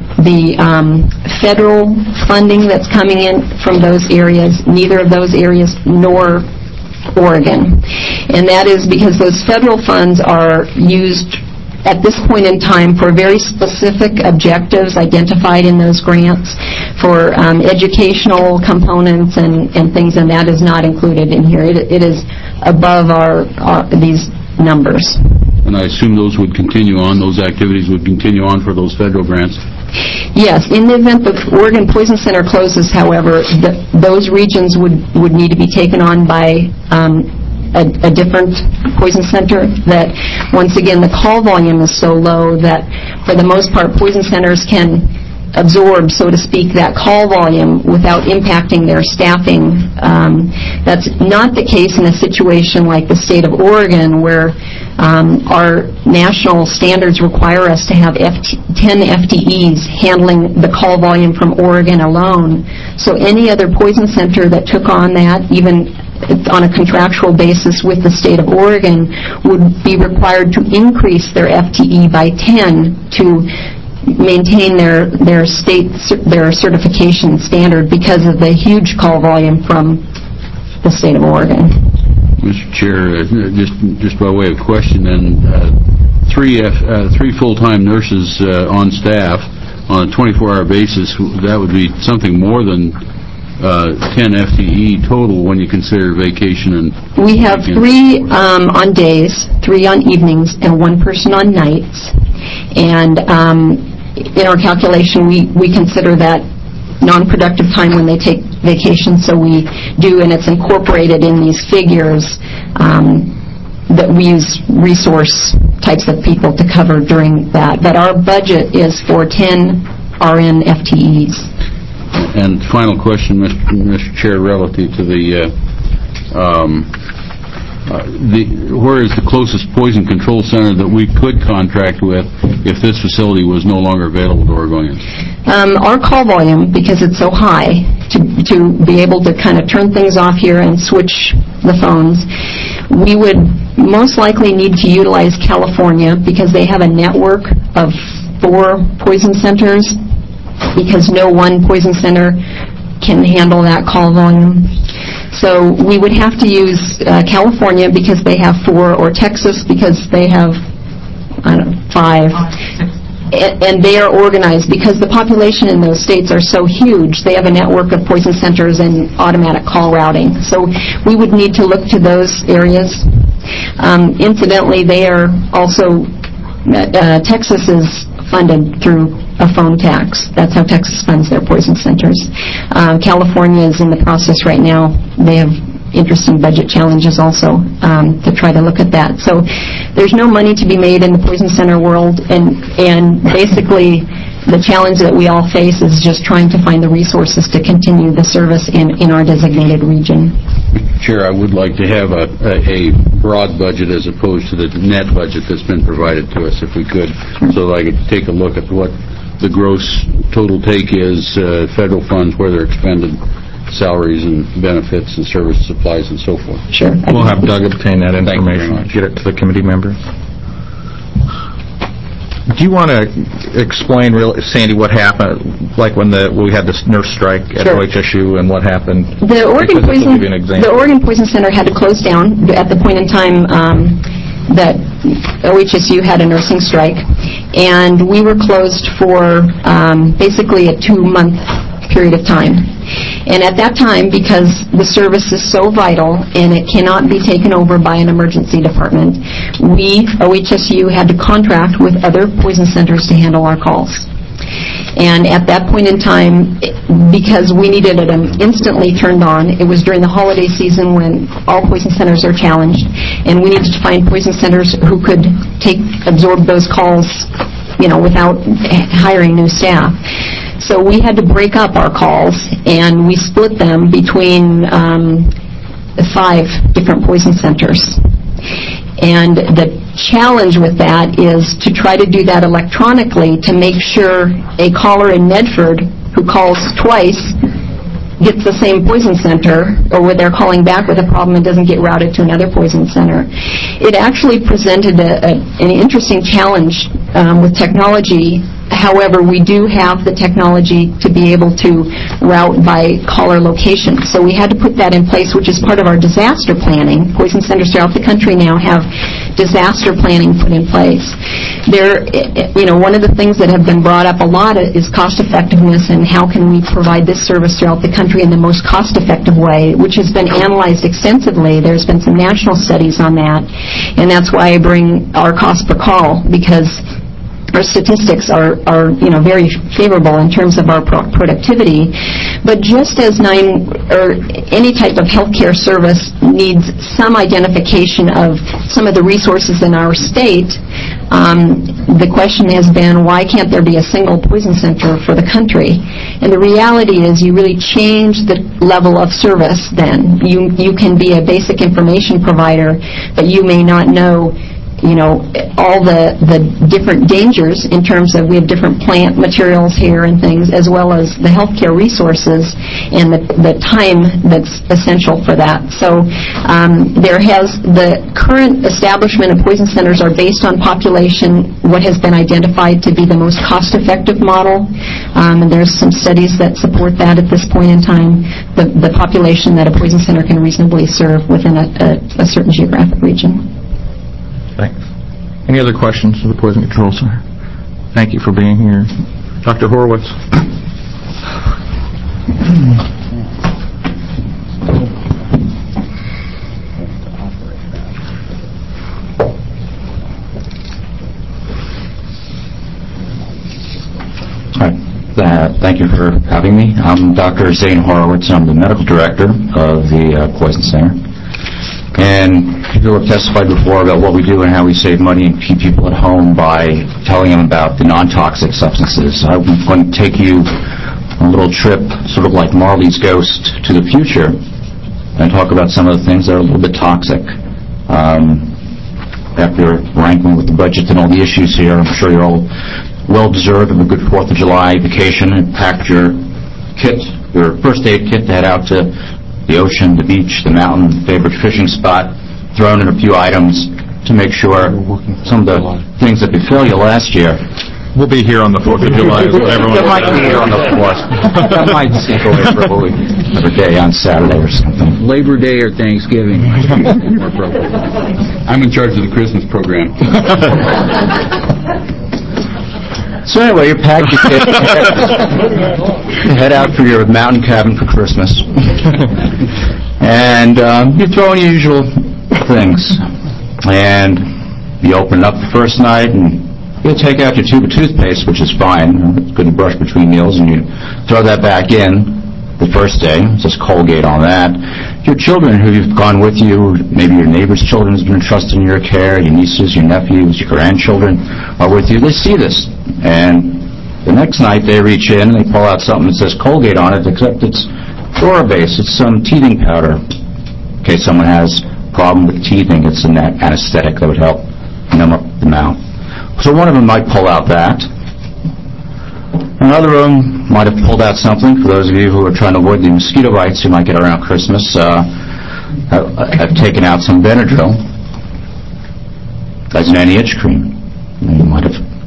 federal funding that's coming in from those areas, neither of those areas nor Oregon. And that is because those federal funds are used at this point in time for very specific objectives identified in those grants for educational components and things, and that is not included in here. It is above these numbers. And I assume those would continue on, those activities would continue on for those federal grants? Yes. In the event the Oregon Poison Center closes, however, those regions would need to be taken on by a different poison center. That, once again, the call volume is so low that, for the most part, poison centers can absorb, so to speak, that call volume without impacting their staffing. That's not the case in a situation like the state of Oregon, where our national standards require us to have 10 FTEs handling the call volume from Oregon alone. So any other poison center that took on that, even on a contractual basis with the state of Oregon, would be required to increase their FTE by 10 to maintain their certification standard because of the huge call volume from the state of Oregon. Mr. Chair, just by way of question, then, three full-time nurses on staff on a 24-hour basis, that would be something more than 10 FTE total when you consider vacation and... We have 3 on days, 3 on evenings, and 1 person on nights. And in our calculation, we consider that non-productive time when they take vacation, so we do, and it's incorporated in these figures that we use resource types of people to cover during that. But our budget is for 10 RN FTEs. And final question, Mr. Chair, relative to where is the closest poison control center that we could contract with if this facility was no longer available to Oregonians? Our call volume, because it's so high, to be able to kind of turn things off here and switch the phones, we would most likely need to utilize California because they have a network of 4 poison centers, because no one poison center can handle that call volume. So we would have to use California because they have 4, or Texas because they have 5. And they are organized because the population in those states are so huge. They have a network of poison centers and automatic call routing. So we would need to look to those areas. Incidentally, they are also, Texas is funded through a phone tax. That's how Texas funds their poison centers. California is in the process right now. They have interesting budget challenges also to try to look at that. So there's no money to be made in the poison center world, and basically the challenge that we all face is just trying to find the resources to continue the service in our designated region. Chair, I would like to have a broad budget as opposed to the net budget that's been provided to us, if we could, so that I could take a look at what the gross total take is, federal funds, where they're expended, salaries and benefits and service supplies and so forth. Sure. We'll have Doug obtain that information. Thank you very much. Get it to the committee members. Do you want to explain, Sandy, what happened, like when we had this nurse strike at Sure. OHSU and what happened? The Oregon Because this will give you an example. The Oregon Poison Center had to close down at the point in time that OHSU had a nursing strike, and we were closed for basically a 2-month period of time. And at that time, because the service is so vital and it cannot be taken over by an emergency department, we, OHSU, had to contract with other poison centers to handle our calls. And at that point in time, because we needed it instantly turned on, it was during the holiday season when all poison centers are challenged, and we needed to find poison centers who could absorb those calls, without hiring new staff. So we had to break up our calls, and we split them between 5 different poison centers. And the challenge with that is to try to do that electronically to make sure a caller in Medford who calls twice gets the same poison center, or where they're calling back with a problem and doesn't get routed to another poison center. It actually presented an interesting challenge with technology. However, we do have the technology to be able to route by caller location. So we had to put that in place, which is part of our disaster planning. Poison centers throughout the country now have disaster planning put in place. One of the things that have been brought up a lot is cost effectiveness and how can we provide this service throughout the country in the most cost effective way, which has been analyzed extensively. There's been some national studies on that, and that's why I bring our cost per call, because our statistics are very favorable in terms of our productivity. But just as any type of healthcare service needs some identification of some of the resources in our state, the question has been, why can't there be a single poison center for the country? And the reality is you really change the level of service then. You can be a basic information provider, but you may not know all the different dangers in terms of we have different plant materials here and things, as well as the healthcare resources and the time that's essential for that. So the current establishment of poison centers are based on population, what has been identified to be the most cost-effective model. And there's some studies that support that at this point in time, the population that a poison center can reasonably serve within a certain geographic region. Thanks. Any other questions of the Poison Control Center? Thank you for being here. Dr. Horowitz. Thank you for having me. I'm Dr. Zane Horowitz. I'm the medical director of the Poison Center. And people have testified before about what we do and how we save money and keep people at home by telling them about the non-toxic substances. I'm going to take you on a little trip, sort of like Marley's Ghost, to the future and talk about some of the things that are a little bit toxic. After wrangling with the budget and all the issues here, I'm sure you're all well-deserved of a good 4th of July vacation and packed your kit, your first aid kit to head out to the ocean, the beach, the mountain, favorite fishing spot, thrown in a few items to make sure some of the things that befell you last year. We'll be here on the 4th of July. That might be here on the 4th. That might sneak away for a day on Saturday or something. Labor Day or Thanksgiving. More appropriate. I'm in charge of the Christmas program. So anyway, you pack your kit, you head out for your mountain cabin for Christmas, and you throw in your usual things, and you open it up the first night, and you take out your tube of toothpaste, which is fine, it's good to brush between meals, and you throw that back in the first day. It says Colgate on that. Your children who you've gone with you, maybe your neighbor's children has been entrusted in your care, your nieces, your nephews, your grandchildren are with you. They see this. And the next night they reach in and they pull out something that says Colgate on it, except it's Dorabase. It's some teething powder. In case someone has a problem with teething, it's an anesthetic that would help numb up the mouth. So one of them might pull out that. Another of them might have pulled out something. For those of you who are trying to avoid the mosquito bites you might get around Christmas, I've taken out some Benadryl as an anti-itch cream. You might have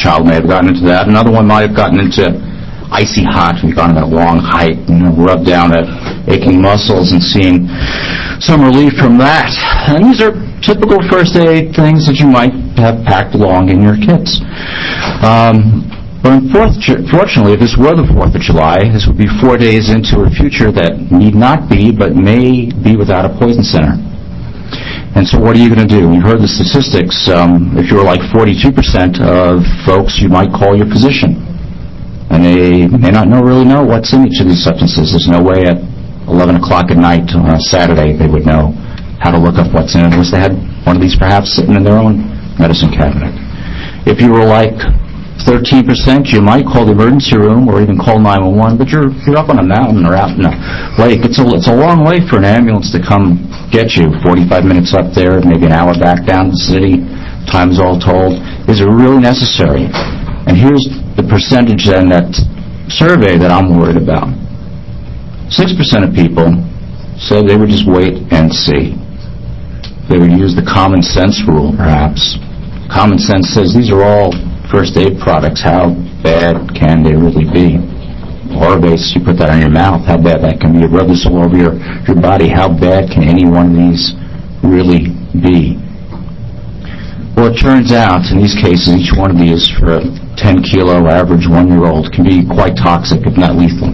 child may have gotten into that. Another one might have gotten into icy hot. We've gone on that long hike, rubbed down at aching muscles and seen some relief from that. And these are typical first aid things that you might have packed along in your kits. But unfortunately, if this were the 4th of July, this would be 4 days into a future that need not be, but may be without a poison center. And so what are you going to do? You heard the statistics. If you're like 42% of folks, you might call your physician. And they may not really know what's in each of these substances. There's no way at 11 o'clock at night on a Saturday they would know how to look up what's in it unless they had one of these perhaps sitting in their own medicine cabinet. If you were like 13%, you might call the emergency room or even call 911, but you're up on a mountain or out in a lake. It's a long way for an ambulance to come get you, 45 minutes up there, maybe an hour back down to the city, time's all told. Is it really necessary? And here's the percentage then, that survey that I'm worried about. 6% of people said they would just wait and see. They would use the common sense rule, perhaps. Common sense says these are all first aid products. How bad can they really be? Orbase, you put that on your mouth, how bad that can be. You rub this all over your body, how bad can any one of these really be? Well, it turns out, in these cases, each one of these for a 10-kilo average 1-year-old can be quite toxic, if not lethal.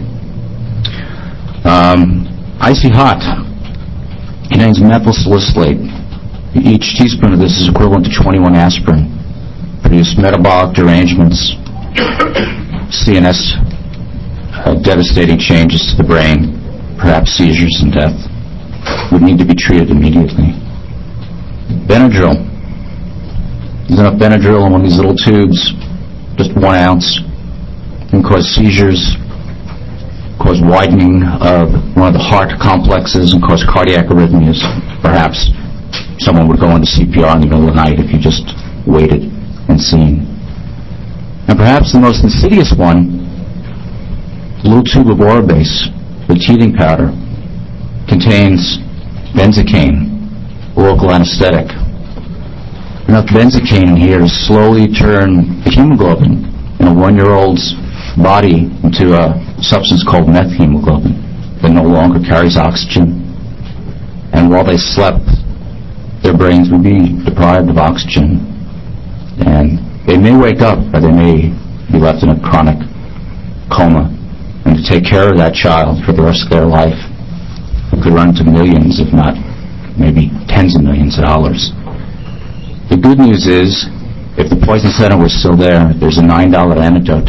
Icy hot contains methyl salicylate. Each teaspoon of this is equivalent to 21 aspirin. Produce metabolic derangements, CNS devastating changes to the brain, perhaps seizures and death. Would need to be treated immediately. Benadryl. There's enough Benadryl in one of these little tubes, just 1 ounce, can cause seizures, cause widening of one of the heart complexes, and cause cardiac arrhythmias. Perhaps someone would go into CPR in the middle of the night if you just waited and seen. And perhaps the most insidious one, a little tube of Orbase, the teething powder, contains benzocaine, local anesthetic. Enough benzocaine in here to slowly turn the hemoglobin in a 1-year-old's body into a substance called methemoglobin that no longer carries oxygen. And while they slept, their brains would be deprived of oxygen. And they may wake up, or they may be left in a chronic coma. And to take care of that child for the rest of their life, it could run to millions, if not maybe tens of millions of dollars. The good news is, if the poison center was still there, there's a $9 antidote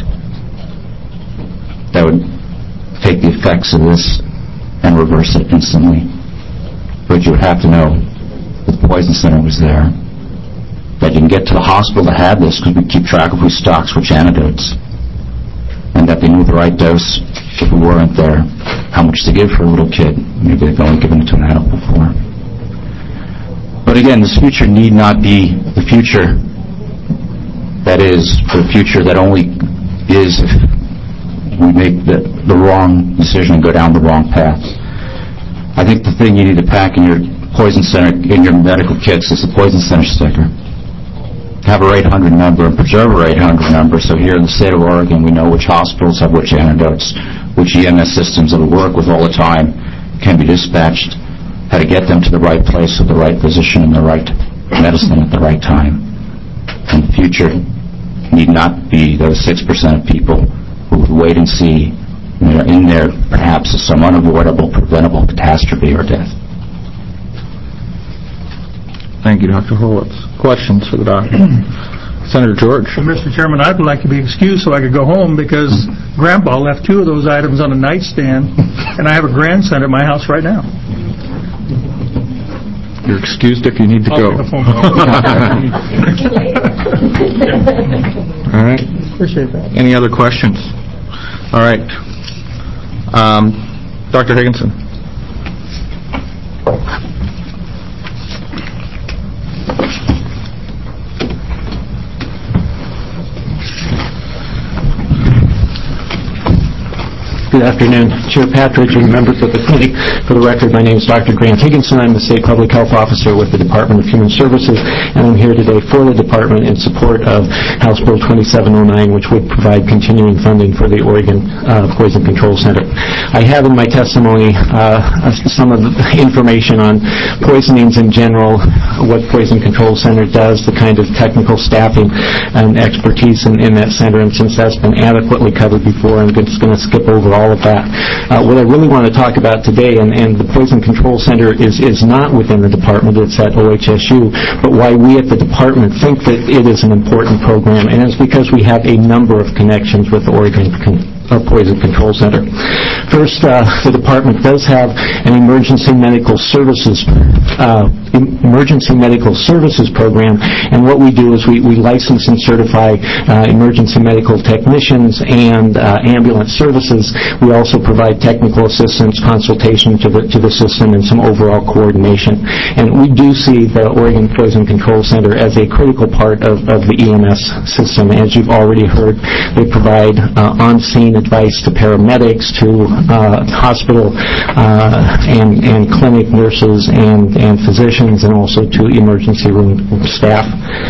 that would take the effects of this and reverse it instantly. But you would have to know that the poison center was there, that you can get to the hospital that had this, because we keep track of who stocks which antidotes, and that they knew the right dose if we weren't there, how much to give for a little kid. Maybe they've only given it to an adult before. But again, this future need not be the future that is, for the future that only is if we make the wrong decision and go down the wrong path. I think the thing you need to pack in your poison center, in your medical kits, is the poison center sticker. Have a 800 number and preserve a 800 number, so here in the state of Oregon we know which hospitals have which antidotes, which EMS systems that we work with all the time can be dispatched, how to get them to the right place with the right physician and the right medicine at the right time. And the future need not be those 6% of people who would wait and see, in there perhaps some unavoidable, preventable catastrophe or death. Thank you, Dr. Horwitz. Questions for the doctor? Senator George. Well, Mr. Chairman, I'd like to be excused so I could go home because Grandpa left 2 of those items on a nightstand, and I have a grandson at my house right now. You're excused if you need to go. I'll take a phone call. All right. Appreciate that. Any other questions? All right. Dr. Higginson. Good afternoon, Chair Patridge and members of the clinic. For the record, my name is Dr. Grant Higginson. I'm the State Public Health Officer with the Department of Human Services, and I'm here today for the Department in support of House Bill 2709, which would provide continuing funding for the Oregon Poison Control Center. I have in my testimony some of the information on poisonings in general, what Poison Control Center does, the kind of technical staffing and expertise in that center, and since that's been adequately covered before, I'm just going to skip over all of that. What I really want to talk about today, and the Poison Control Center is not within the department, it's at OHSU, but why we at the department think that it is an important program, and it's because we have a number of connections with the Oregon Poison Control Center. First, the department does have an emergency medical services program, and what we do is we license and certify emergency medical technicians and ambulance services. We also provide technical assistance, consultation to the system, and some overall coordination. And we do see the Oregon Poison Control Center as a critical part of the EMS system. As you've already heard, they provide on-scene advice to paramedics, to hospital and clinic nurses and physicians, and also to emergency room staff.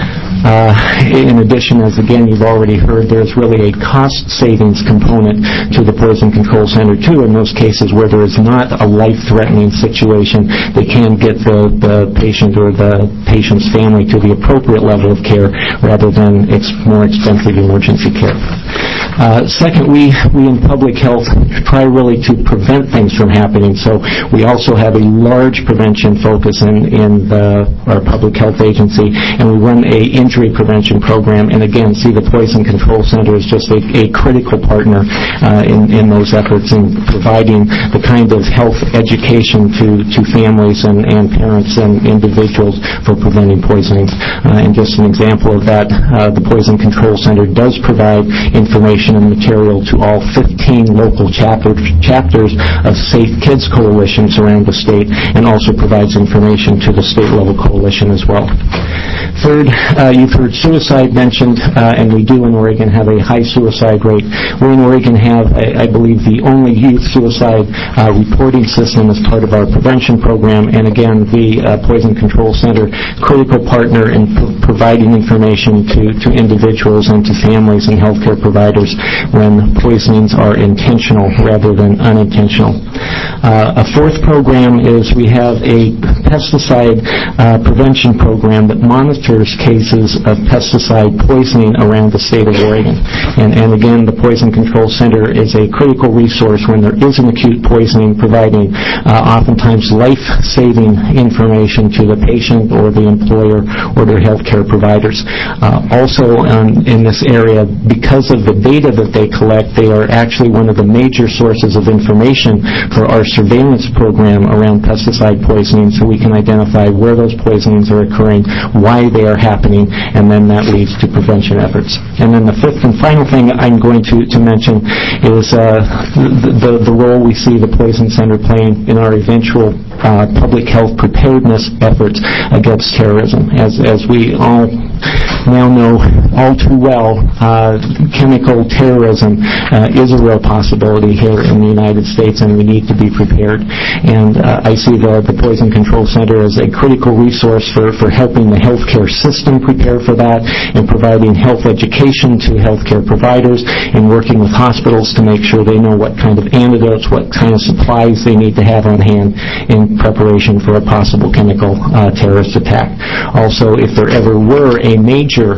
In addition, as again you've already heard, there's really a cost savings component to the Poison Control Center too. In those cases where there is not a life-threatening situation, they can get the patient or the patient's family to the appropriate level of care rather than more expensive emergency care. Second, we in public health try really to prevent things from happening, so we also have a large prevention focus in our public health agency, and we run a injury prevention program, and again see the Poison Control Center as just a critical partner in those efforts in providing the kind of health education to families and parents and individuals for preventing poisonings. And just an example of that, the Poison Control Center does provide information and material to all 15 local chapters of Safe Kids coalitions around the state, and also provides information to the state-level coalition as well. Third, you've heard suicide mentioned, and we do in Oregon have a high suicide rate. We in Oregon have, I believe, the only youth suicide reporting system as part of our prevention program, and again, the Poison Control Center, critical partner in providing information to individuals and to families and healthcare providers when poisonings are intentional rather than unintentional. A fourth program is we have a pesticide prevention program that monitors cases of pesticide poisoning around the state of Oregon. And again, the Poison Control Center is a critical resource when there is an acute poisoning, providing oftentimes life-saving information to the patient or the employer or their healthcare providers. Also in this area, because of the data that they collect, they are actually one of the major sources of information for our surveillance program around pesticide poisoning, so we can identify where those poisonings are occurring, why they are happening, and then that leads to prevention efforts. And then the fifth and final thing I'm going to mention is the role we see the Poison Center playing in our eventual public health preparedness efforts against terrorism. As we all now know all too well, chemical terrorism is a real possibility here in the United States, and we need to be prepared. And I see the Poison Control Center as a critical resource for helping the healthcare system prepare for that, and providing health education to healthcare providers, and working with hospitals to make sure they know what kind of antidotes, what kind of supplies they need to have on hand in preparation for a possible chemical terrorist attack. Also, if there ever were a major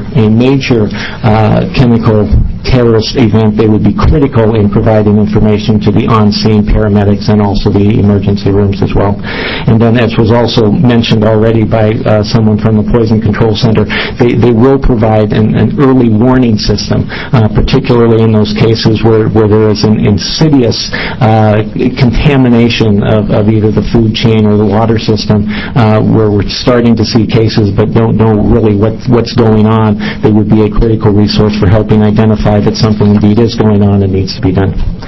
chemical terrorist event, they would be critical in providing information to the on-scene paramedics and also the emergency rooms as well. And then, as was also mentioned already by someone from the Poison Control Center, they will provide an early warning system, particularly in those cases where there is an insidious contamination of either the food chain or the water system, where we're starting to see cases but don't know really what's going on. They would be a critical resource for helping identify that something indeed is going on and needs to be done.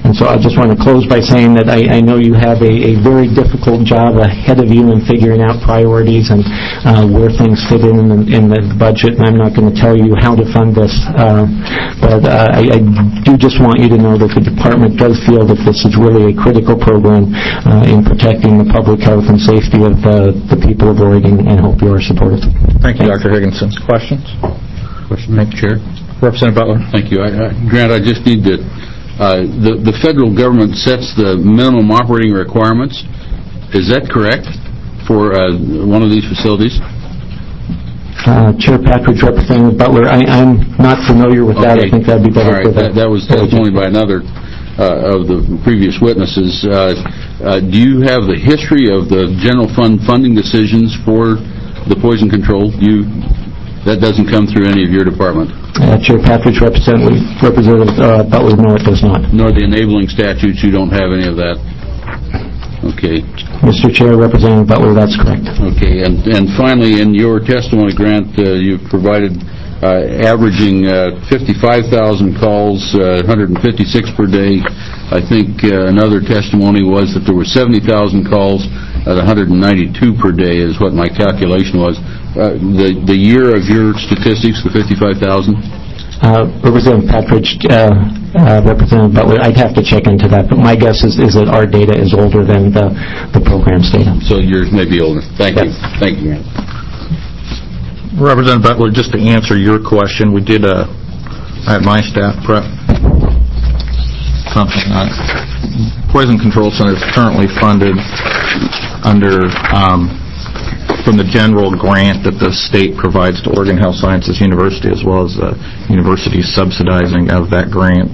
And so I just want to close by saying that I know you have a very difficult job ahead of you in figuring out priorities and where things fit in the budget, and I'm not going to tell you how to fund this, but I do just want you to know that the department does feel that this is really a critical program in protecting the public health and safety of the people of Oregon, and hope you are supportive. Thank you, Dr. Higginson. Questions? Thank you, Chair. Representative Butler. Thank you. Grant, I just need to, the federal government sets the minimum operating requirements. Is that correct for one of these facilities? Chair Patridge, Representative Butler, I'm not familiar with that. I think that would be better. All right. That was told me by another of the previous witnesses. Do you have the history of the general fund funding decisions for the poison control? That doesn't come through any of your department? Chair Patridge, Representative Butler, no, it does not. Nor the enabling statutes, you don't have any of that? Okay. Mr. Chair, Representative Butler, that's correct. Okay, and finally, in your testimony, Grant, you've provided averaging 55,000 calls, 156 per day. I think another testimony was that there were 70,000 calls at 192 per day is what my calculation was. The year of your statistics, the 55,000? Representative Patridge, Representative Butler, I'd have to check into that, but my guess is that our data is older than the program's data. So yours may be older. Thank you. Thank you, Grant. Representative Butler, just to answer your question, we did I had my staff prep something on Poison Control Center is currently funded under from the general grant that the state provides to Oregon Health Sciences University, as well as the university subsidizing of that grant.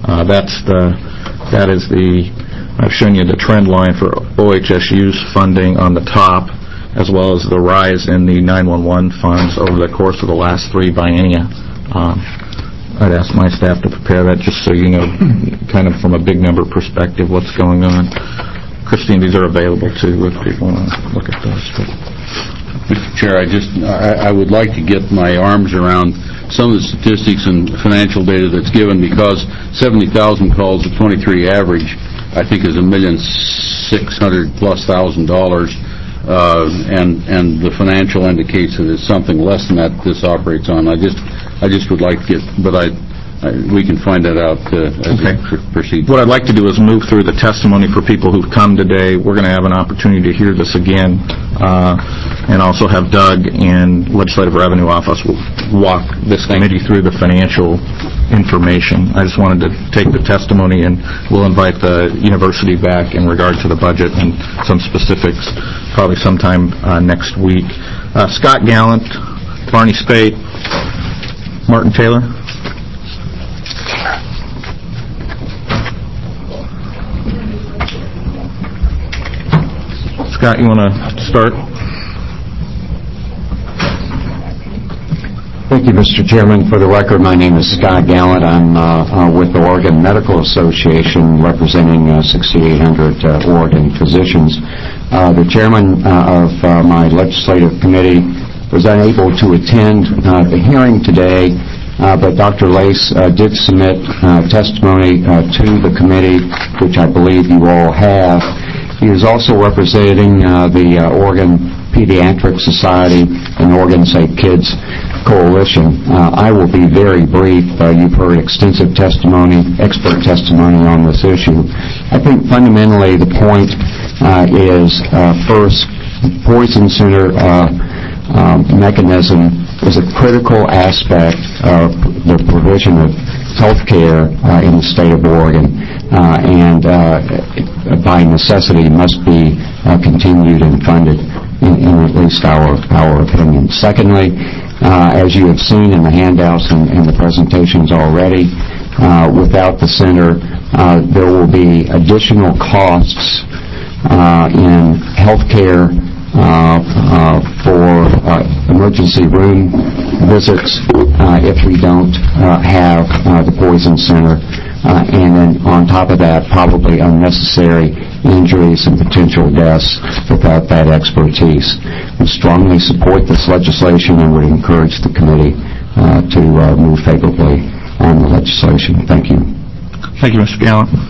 I've shown you the trend line for OHSU's funding on the top, as well as the rise in the 911 funds over the course of the last 3 biennia. I'd ask my staff to prepare that just so you know, kind of from a big number perspective, what's going on. Christine, these are available too if people want to look at those. Mr. Chair, I would like to get my arms around some of the statistics and financial data that's given, because 70,000 calls at 23 average, I think, is $1,600,000+ and the financial indicates that it's something less than that this operates on. I just would like to get, but we can find that out as we proceed. What I'd like to do is move through the testimony for people who've come today. We're going to have an opportunity to hear this again, and also have Doug and Legislative Revenue Office walk this committee through the financial information. I just wanted to take the testimony, and we'll invite the university back in regard to the budget and some specifics probably sometime next week. Scott Gallant, Barney Spate, Martin Taylor. Scott, you want to start? Thank you, Mr. Chairman. For the record, my name is Scott Gallant. I'm with the Oregon Medical Association, representing 6,800 Oregon physicians. The chairman of my legislative committee was unable to attend the hearing today, but Dr. Lace did submit testimony to the committee, which I believe you all have. He is also representing the Oregon Pediatric Society and Oregon Safe Kids Coalition. I will be very brief. You've heard extensive testimony, expert testimony on this issue. I think fundamentally the point is, first, Poison Center mechanism is a critical aspect of the provision of health care in the state of Oregon, and by necessity must be continued and funded in at least our opinion. Secondly, as you have seen in the handouts and the presentations already, without the center, there will be additional costs in health care for emergency room visits if we don't have the Poison Center, and then on top of that, probably unnecessary injuries and potential deaths without that expertise. We strongly support this legislation and would encourage the committee to move favorably on the legislation. Thank you. Thank you, Mr. Gallant.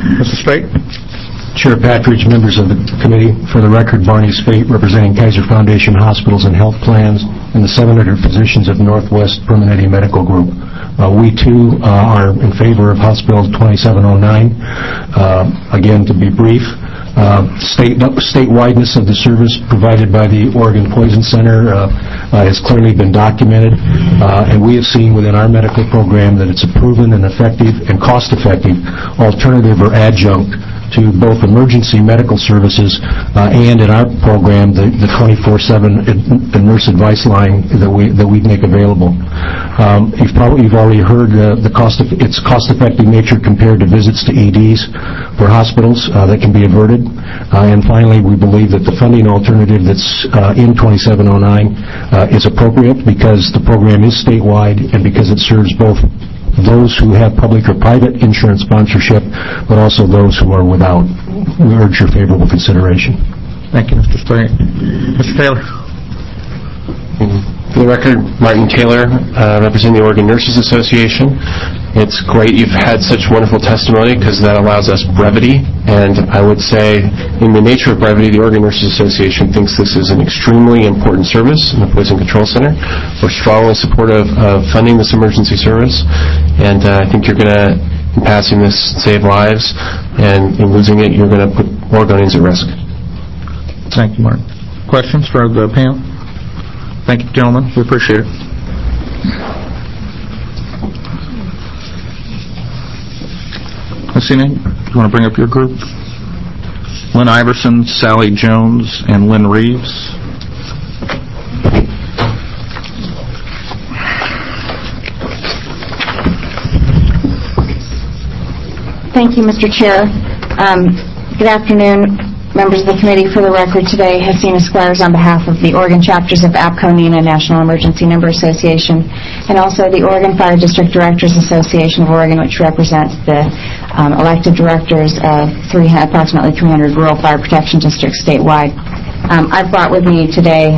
Mr. Spate? Chair Patridge, members of the committee, for the record, Barney Spate, representing Kaiser Foundation Hospitals and Health Plans and the 700 physicians of Northwest Permanente Medical Group. We, too, are in favor of House Bill 2709. Again, to be brief, statewide-ness of the service provided by the Oregon Poison Center has clearly been documented, and we have seen within our medical program that it's a proven and effective and cost-effective alternative or adjunct to both emergency medical services and in our program the 24/7 nurse advice line that we make available. You've already heard its cost-effective nature compared to visits to EDs for hospitals that can be averted. And finally, we believe that the funding alternative that's in 2709 is appropriate because the program is statewide and because it serves both those who have public or private insurance sponsorship, but also those who are without. We urge your favorable consideration. Thank you, Mr. Spate. Mr. Taylor? For the record, Martin Taylor, representing the Oregon Nurses Association. It's great you've had such wonderful testimony because that allows us brevity, and I would say in the nature of brevity, the Oregon Nurses Association thinks this is an extremely important service in the Poison Control Center. We're strongly supportive of funding this emergency service, and I think you're going to, in passing this, save lives, and in losing it, you're going to put Oregonians at risk. Thank you, Martin. Questions for the panel? Thank you, gentlemen. We appreciate it. Messina, do you want to bring up your group? Lynn Iverson, Sally Jones, and Lynn Reeves. Thank you, Mr. Chair. Good afternoon, members of the committee. For the record today, Hasina Squires on behalf of the Oregon chapters of APCO-NENA National Emergency Number Association and also the Oregon Fire District Directors Association of Oregon, which represents the elected directors of approximately 300 rural fire protection districts statewide. I've brought with me today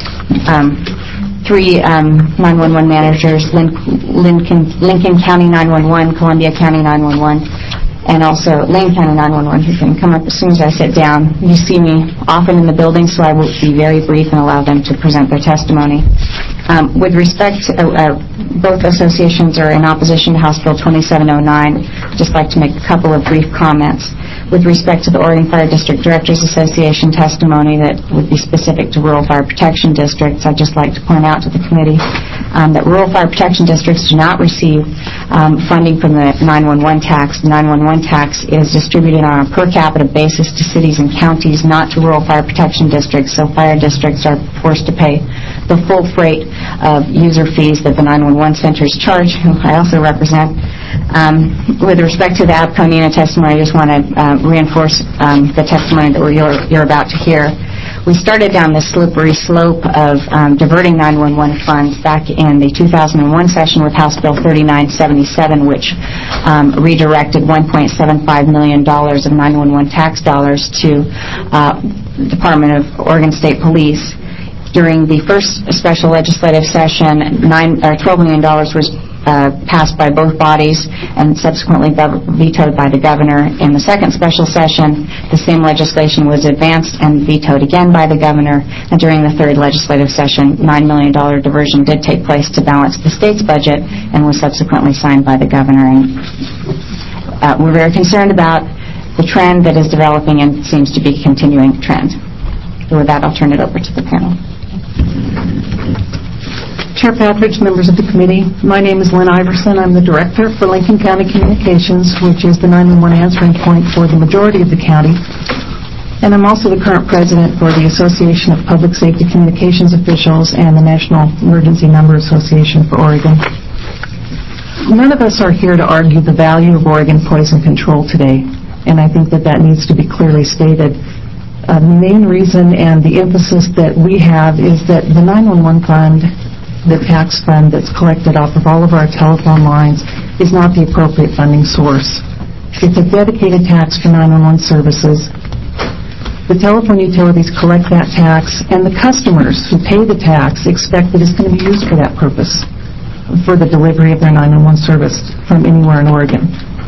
three 911 managers, Lincoln County 911, Columbia County 911, and also Lane County 911, who can come up as soon as I sit down. You see me often in the building, so I will be very brief and allow them to present their testimony. With respect, both associations are in opposition to House Bill 2709. I'd just like to make a couple of brief comments. With respect to the Oregon Fire District Directors Association testimony that would be specific to rural fire protection districts, I'd just like to point out to the committee that rural fire protection districts do not receive funding from the 911 tax. The 911 tax is distributed on a per capita basis to cities and counties, not to rural fire protection districts, so fire districts are forced to pay the full freight of user fees that the 911 centers charge, whom I also represent. With respect to the APCO-NENA testimony, I just want to reinforce the testimony that you're about to hear. We started down this slippery slope of diverting 911 funds back in the 2001 session with House Bill 3977, which redirected $1.75 million of 911 tax dollars to Department of Oregon State Police. During the first special legislative session, $12 million was passed by both bodies and subsequently vetoed by the governor. In the second special session, the same legislation was advanced and vetoed again by the governor. And during the third legislative session, $9 million diversion did take place to balance the state's budget and was subsequently signed by the governor. And we're very concerned about the trend that is developing and seems to be a continuing trend. So with that, I'll turn it over to the panel. Chair Patridge, members of the committee, my name is Lynn Iverson. I'm the director for Lincoln County Communications, which is the 911 answering point for the majority of the county. And I'm also the current president for the Association of Public Safety Communications Officials and the National Emergency Number Association for Oregon. None of us are here to argue the value of Oregon poison control today, and I think that needs to be clearly stated. The main reason and the emphasis that we have is that the 911 fund, the tax fund that's collected off of all of our telephone lines, is not the appropriate funding source. It's a dedicated tax for 911 services. The telephone utilities collect that tax, and the customers who pay the tax expect that it's going to be used for that purpose, for the delivery of their 911 service from anywhere in Oregon.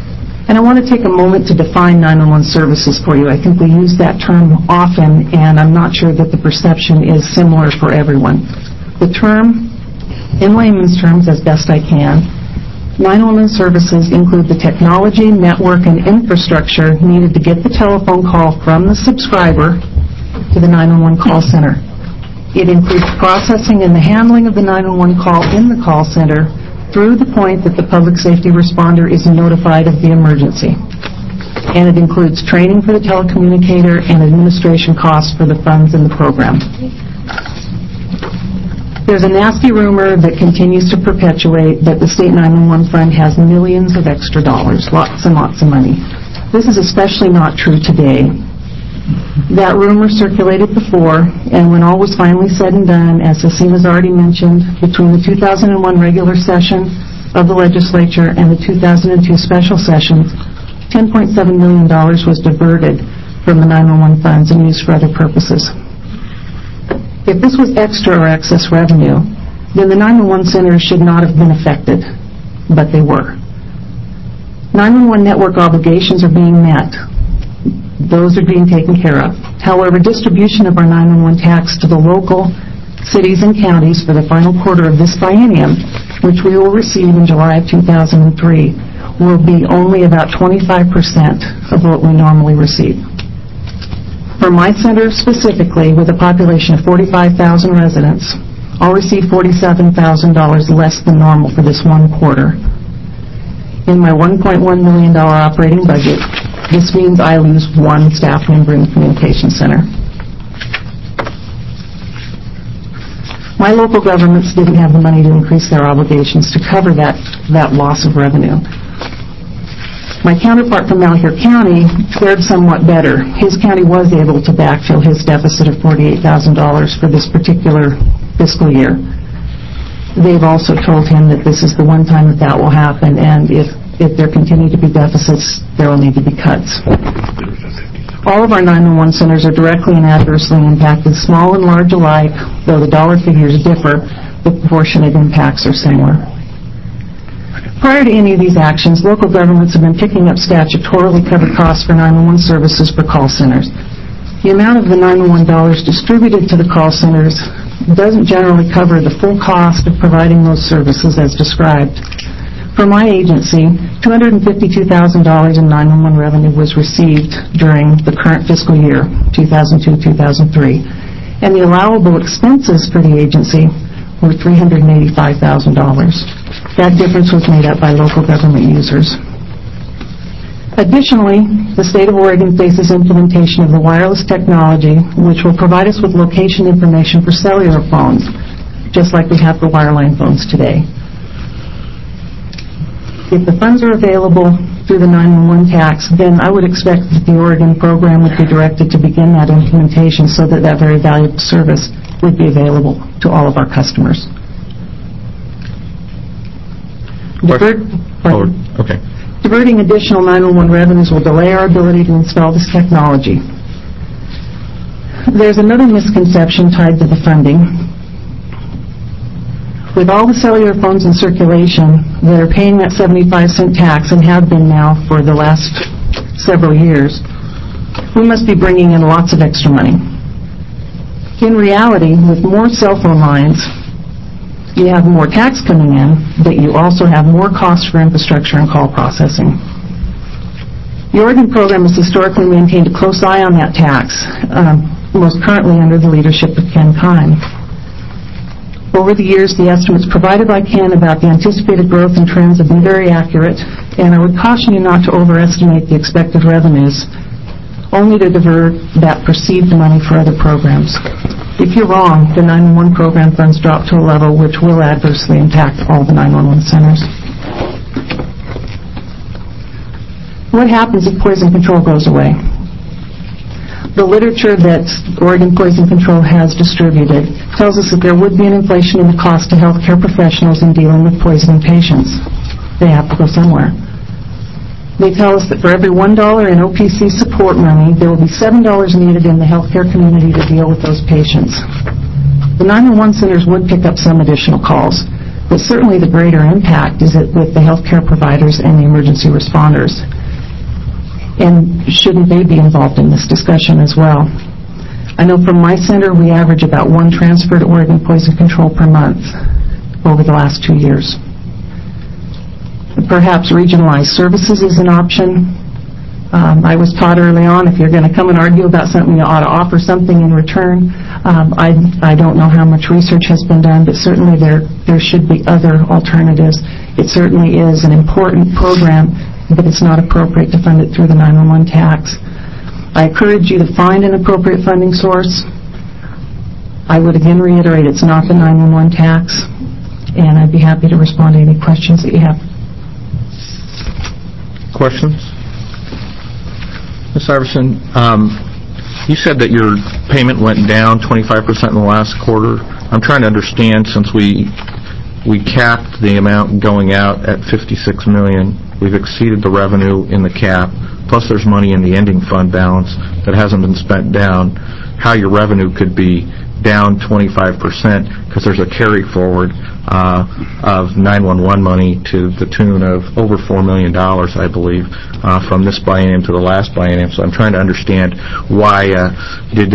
And I want to take a moment to define 911 services for you. I think we use that term often, and I'm not sure that the perception is similar for everyone. The term, in layman's terms, as best I can, 911 services include the technology, network, and infrastructure needed to get the telephone call from the subscriber to the 911 call center. It includes processing and the handling of the 911 call in the call center through the point that the public safety responder is notified of the emergency. And it includes training for the telecommunicator and administration costs for the funds in the program. There's a nasty rumor that continues to perpetuate that the State 911 Fund has millions of extra dollars, lots and lots of money. This is especially not true today. That rumor circulated before, and when all was finally said and done, as Cecile has already mentioned, between the 2001 regular session of the legislature and the 2002 special sessions, $10.7 million was diverted from the 911 funds and used for other purposes. If this was extra or excess revenue, then the 911 centers should not have been affected, but they were. 911 network obligations are being met. Those are being taken care of. However, distribution of our 911 tax to the local cities and counties for the final quarter of this biennium, which we will receive in July of 2003, will be only about 25% of what we normally receive. For my center specifically, with a population of 45,000 residents, I'll receive $47,000 less than normal for this one quarter. In my $1.1 million operating budget, this means I lose one staff member in the communications center. My local governments didn't have the money to increase their obligations to cover that loss of revenue. My counterpart from Malheur County fared somewhat better. His county was able to backfill his deficit of $48,000 for this particular fiscal year. They've also told him that this is the one time that will happen, and if there continue to be deficits, there will need to be cuts. All of our 911 centers are directly and adversely impacted, small and large alike. Though the dollar figures differ, the proportionate impacts are similar. Prior to any of these actions, local governments have been picking up statutorily covered costs for 911 services for call centers. The amount of the 911 dollars distributed to the call centers doesn't generally cover the full cost of providing those services as described. For my agency, $252,000 in 911 revenue was received during the current fiscal year, 2002-2003, and the allowable expenses for the agency were $385,000. That difference was made up by local government users. Additionally, the state of Oregon faces implementation of the wireless technology, which will provide us with location information for cellular phones, just like we have for wireline phones today. If the funds are available through the 911 tax, then I would expect that the Oregon program would be directed to begin that implementation so that that very valuable service would be available to all of our customers. Diverting additional 911 revenues will delay our ability to install this technology. There's another misconception tied to the funding. With all the cellular phones in circulation that are paying that 75-cent tax and have been now for the last several years, we must be bringing in lots of extra money. In reality, with more cell phone lines, you have more tax coming in, but you also have more costs for infrastructure and call processing. The Oregon program has historically maintained a close eye on that tax, most currently under the leadership of Ken Kime. Over the years, the estimates provided by Ken about the anticipated growth and trends have been very accurate, and I would caution you not to overestimate the expected revenues, only to divert that perceived money for other programs. If you're wrong, the 911 program funds drop to a level which will adversely impact all the 911 centers. What happens if poison control goes away? The literature that Oregon Poison Control has distributed tells us that there would be an inflation in the cost to healthcare professionals in dealing with poisoning patients. They have to go somewhere. They tell us that for every $1 in OPC support money, there will be $7 needed in the healthcare community to deal with those patients. The 911 centers would pick up some additional calls, but certainly the greater impact is with the healthcare providers and the emergency responders. And shouldn't they be involved in this discussion as well? I know from my center, we average about one transfer to Oregon Poison Control per month over the last 2 years. Perhaps regionalized services is an option. I was taught early on, if you're going to come and argue about something, you ought to offer something in return. I don't know how much research has been done, but certainly there should be other alternatives. It certainly is an important program, but it's not appropriate to fund it through the 911 tax. I encourage you to find an appropriate funding source. I would again reiterate, it's not the 911 tax, and I'd be happy to respond to any questions that you have. Questions? Ms. Iverson, you said that your payment went down 25% in the last quarter. I'm trying to understand, since we capped the amount going out at $56 million, we've exceeded the revenue in the cap, plus there's money in the ending fund balance that hasn't been spent down, how your revenue could be down 25% because there's a carry forward of 911 money to the tune of over $4 million, I believe, from this biennium to the last biennium. So I'm trying to understand why did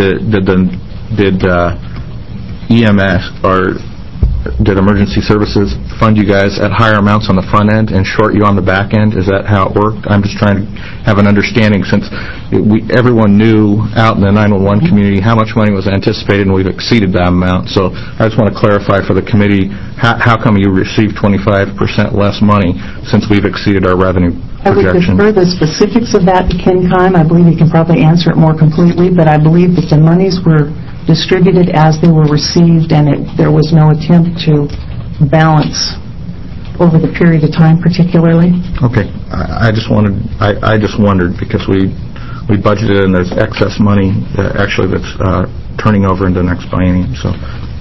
EMS or did emergency services fund you guys at higher amounts on the front end and short you on the back end? Is that how it worked? I'm just trying to have an understanding, since everyone knew out in the 911 community how much money was anticipated, and we've exceeded that amount. So I just want to clarify for the committee, how come you received 25% less money since we've exceeded our revenue projection? I would defer the specifics of that to Ken Kime. I believe he can probably answer it more completely, but I believe that the monies were distributed as they were received, and there was no attempt to balance over the period of time particularly. Okay. I just wondered because we budgeted and there's excess money actually that's turning over into the next biennium. So,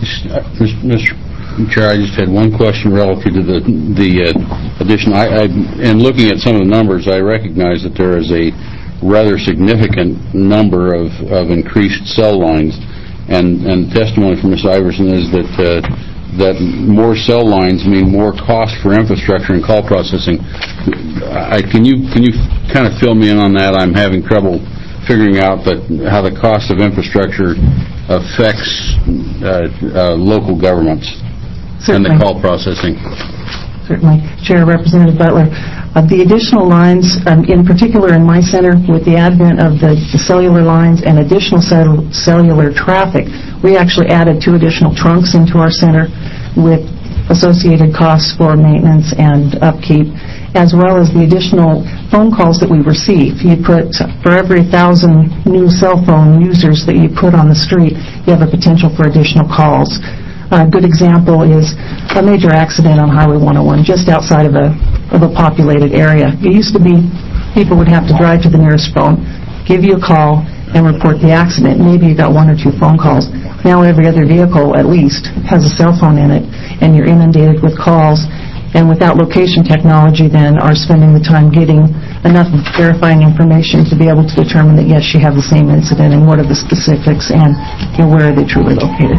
Mr. Chair, I just had one question relative to the addition. And looking at some of the numbers, I recognize that there is a rather significant number of increased cell lines. And testimony from Ms. Iverson is that more cell lines mean more cost for infrastructure and call processing. Can you kind of fill me in on that? I'm having trouble figuring out how the cost of infrastructure affects local governments. Certainly. And the call processing. Certainly. Chair, Representative Butler, the additional lines, in particular in my center, with the advent of the cellular lines and additional cellular traffic, we actually added 2 additional trunks into our center with associated costs for maintenance and upkeep, as well as the additional phone calls that we receive. For every 1,000 new cell phone users that you put on the street, you have a potential for additional calls. A good example is a major accident on Highway 101 just outside of a populated area. It used to be people would have to drive to the nearest phone, give you a call, and report the accident. Maybe you got 1 or 2 phone calls. Now every other vehicle, at least, has a cell phone in it, and you're inundated with calls. And without location technology, then, are spending the time getting enough verifying information to be able to determine that, yes, you have the same incident, and what are the specifics, and where are they truly located.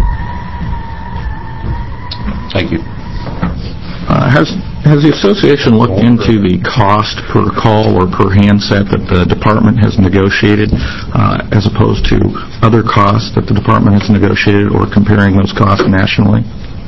Thank you. Has the association looked into the cost per call or per handset that the department has negotiated as opposed to other costs that the department has negotiated, or comparing those costs nationally?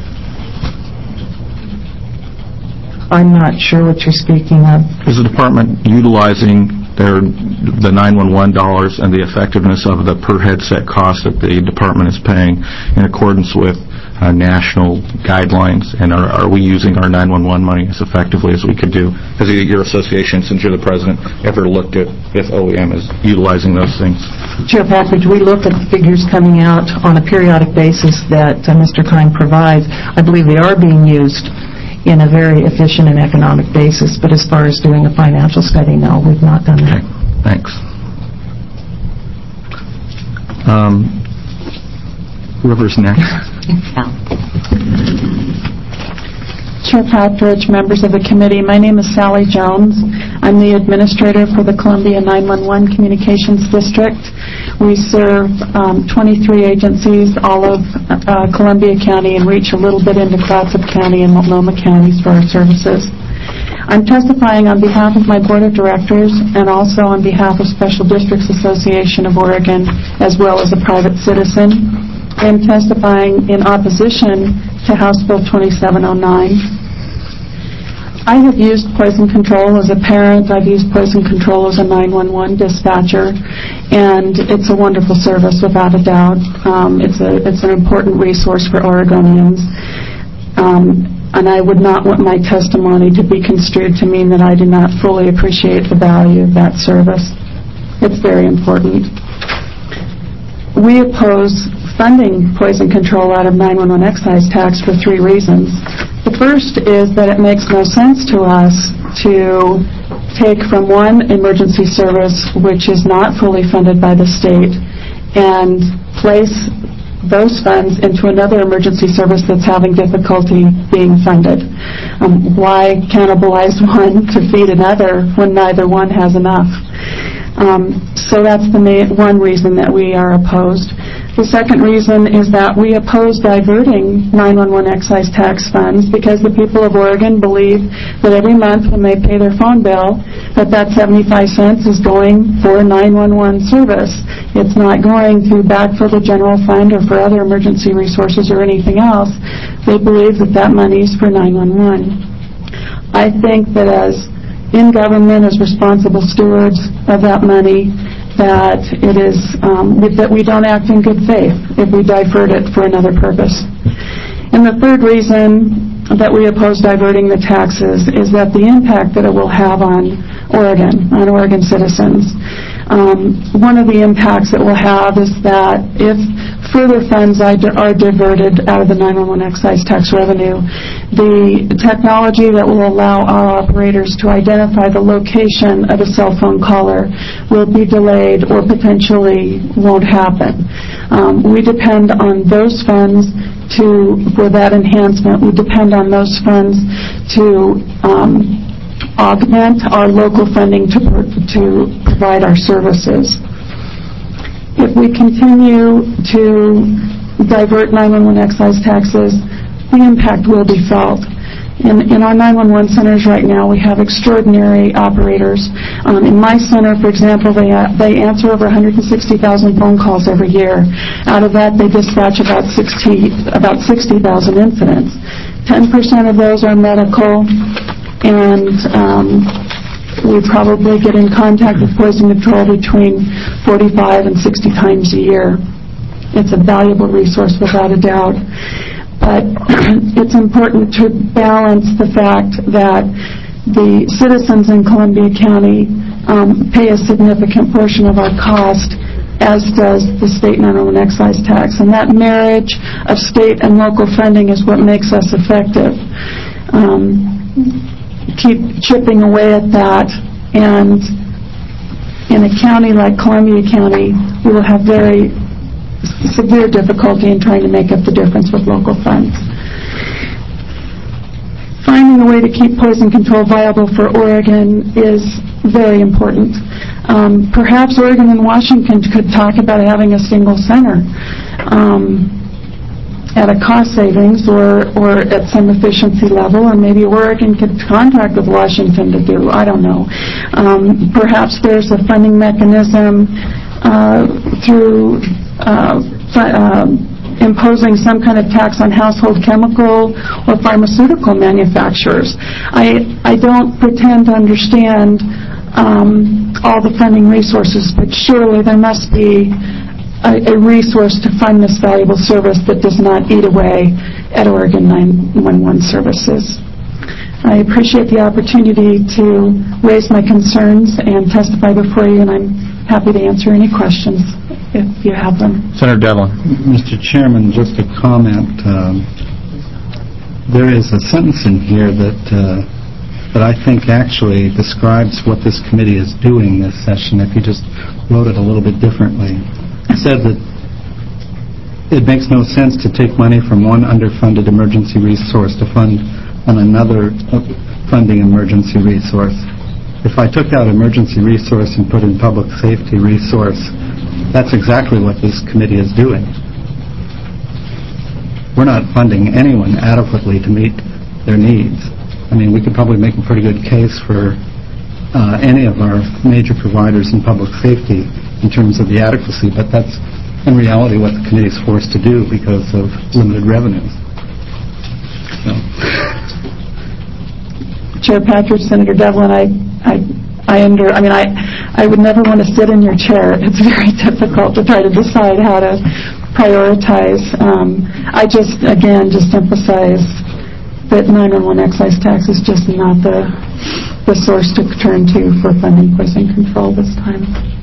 I'm not sure what you're speaking of. Is the department utilizing the 911 dollars and the effectiveness of the per headset cost that the department is paying in accordance with national guidelines, and are we using our 911 money as effectively as we could do? Has your association, since you're the president, ever looked at if OEM is utilizing those things? Chair Package, we look at the figures coming out on a periodic basis that Mr. Kine provides. I believe they are being used in a very efficient and economic basis, but as far as doing a financial study, no, we've not done that. Okay. Thanks. Whoever's next. Chair Patridge, members of the committee, my name is Sally Jones. I'm the administrator for the Columbia 911 Communications District. We serve 23 agencies, all of Columbia County, and reach a little bit into Clatsop County and Multnomah counties for our services. I'm testifying on behalf of my board of directors and also on behalf of Special Districts Association of Oregon, as well as a private citizen. I'm testifying in opposition to House Bill 2709. I have used poison control as a parent. I've used poison control as a 911 dispatcher, and it's a wonderful service without a doubt. It's an important resource for Oregonians, and I would not want my testimony to be construed to mean that I do not fully appreciate the value of that service. It's very important. We oppose funding poison control out of 911 excise tax for 3 reasons. The first is that it makes no sense to us to take from one emergency service, which is not fully funded by the state, and place those funds into another emergency service that's having difficulty being funded. Why cannibalize one to feed another when neither one has enough? So that's the one reason that we are opposed. The second reason is that we oppose diverting 911 excise tax funds because the people of Oregon believe that every month when they pay their phone bill that 75 cents is going for a 911 service. It's not going to backfill the general fund or for other emergency resources or anything else. They believe that money is for 911. I think that as in government, as responsible stewards of that money, that it is that we don't act in good faith if we divert it for another purpose. And the third reason that we oppose diverting the taxes is that the impact that it will have on Oregon citizens. One of the impacts it will have is that if further funds are diverted out of the 911 excise tax revenue, the technology that will allow our operators to identify the location of a cell phone caller will be delayed or potentially won't happen. We depend on those funds for that enhancement. We depend on those funds to augment our local funding to provide our services. If we continue to divert 911 excise taxes, the impact will be felt. In our 911 centers right now, we have extraordinary operators. In my center, for example, they answer over 160,000 phone calls every year. Out of that, they dispatch about 60,000 incidents. 10% of those are medical, and we probably get in contact with poison control between 45 and 60 times a year. It's a valuable resource without a doubt. But it's important to balance the fact that the citizens in Columbia County pay a significant portion of our cost, as does the state 911 excise tax. And that marriage of state and local funding is what makes us effective. Keep chipping away at that, and in a county like Columbia County, we will have very severe difficulty in trying to make up the difference with local funds. Finding a way to keep poison control viable for Oregon is very important. Perhaps Oregon and Washington could talk about having a single center at a cost savings or at some efficiency level, or maybe Oregon could contract with Washington to do, I don't know. Perhaps there's a funding mechanism through imposing some kind of tax on household chemical or pharmaceutical manufacturers. I don't pretend to understand all the funding resources, but surely there must be a resource to fund this valuable service that does not eat away at Oregon 911 services. I appreciate the opportunity to raise my concerns and testify before you, and I'm happy to answer any questions if you have them. Senator Devlin. Mr. Chairman, just a comment. There is a sentence in here that I think actually describes what this committee is doing this session, if you just wrote it a little bit differently. It said that it makes no sense to take money from one underfunded emergency resource to fund on another funding emergency resource. If I took out emergency resource and put in public safety resource, that's exactly what this committee is doing. We're not funding anyone adequately to meet their needs. I mean, we could probably make a pretty good case for any of our major providers in public safety in terms of the adequacy, but that's in reality what the committee is forced to do because of limited revenues. So. Chair Patrick, Senator Devlin, I would never want to sit in your chair. It's very difficult to try to decide how to prioritize. I just emphasize that 911 excise tax is just not the source to turn to for funding poison control this time.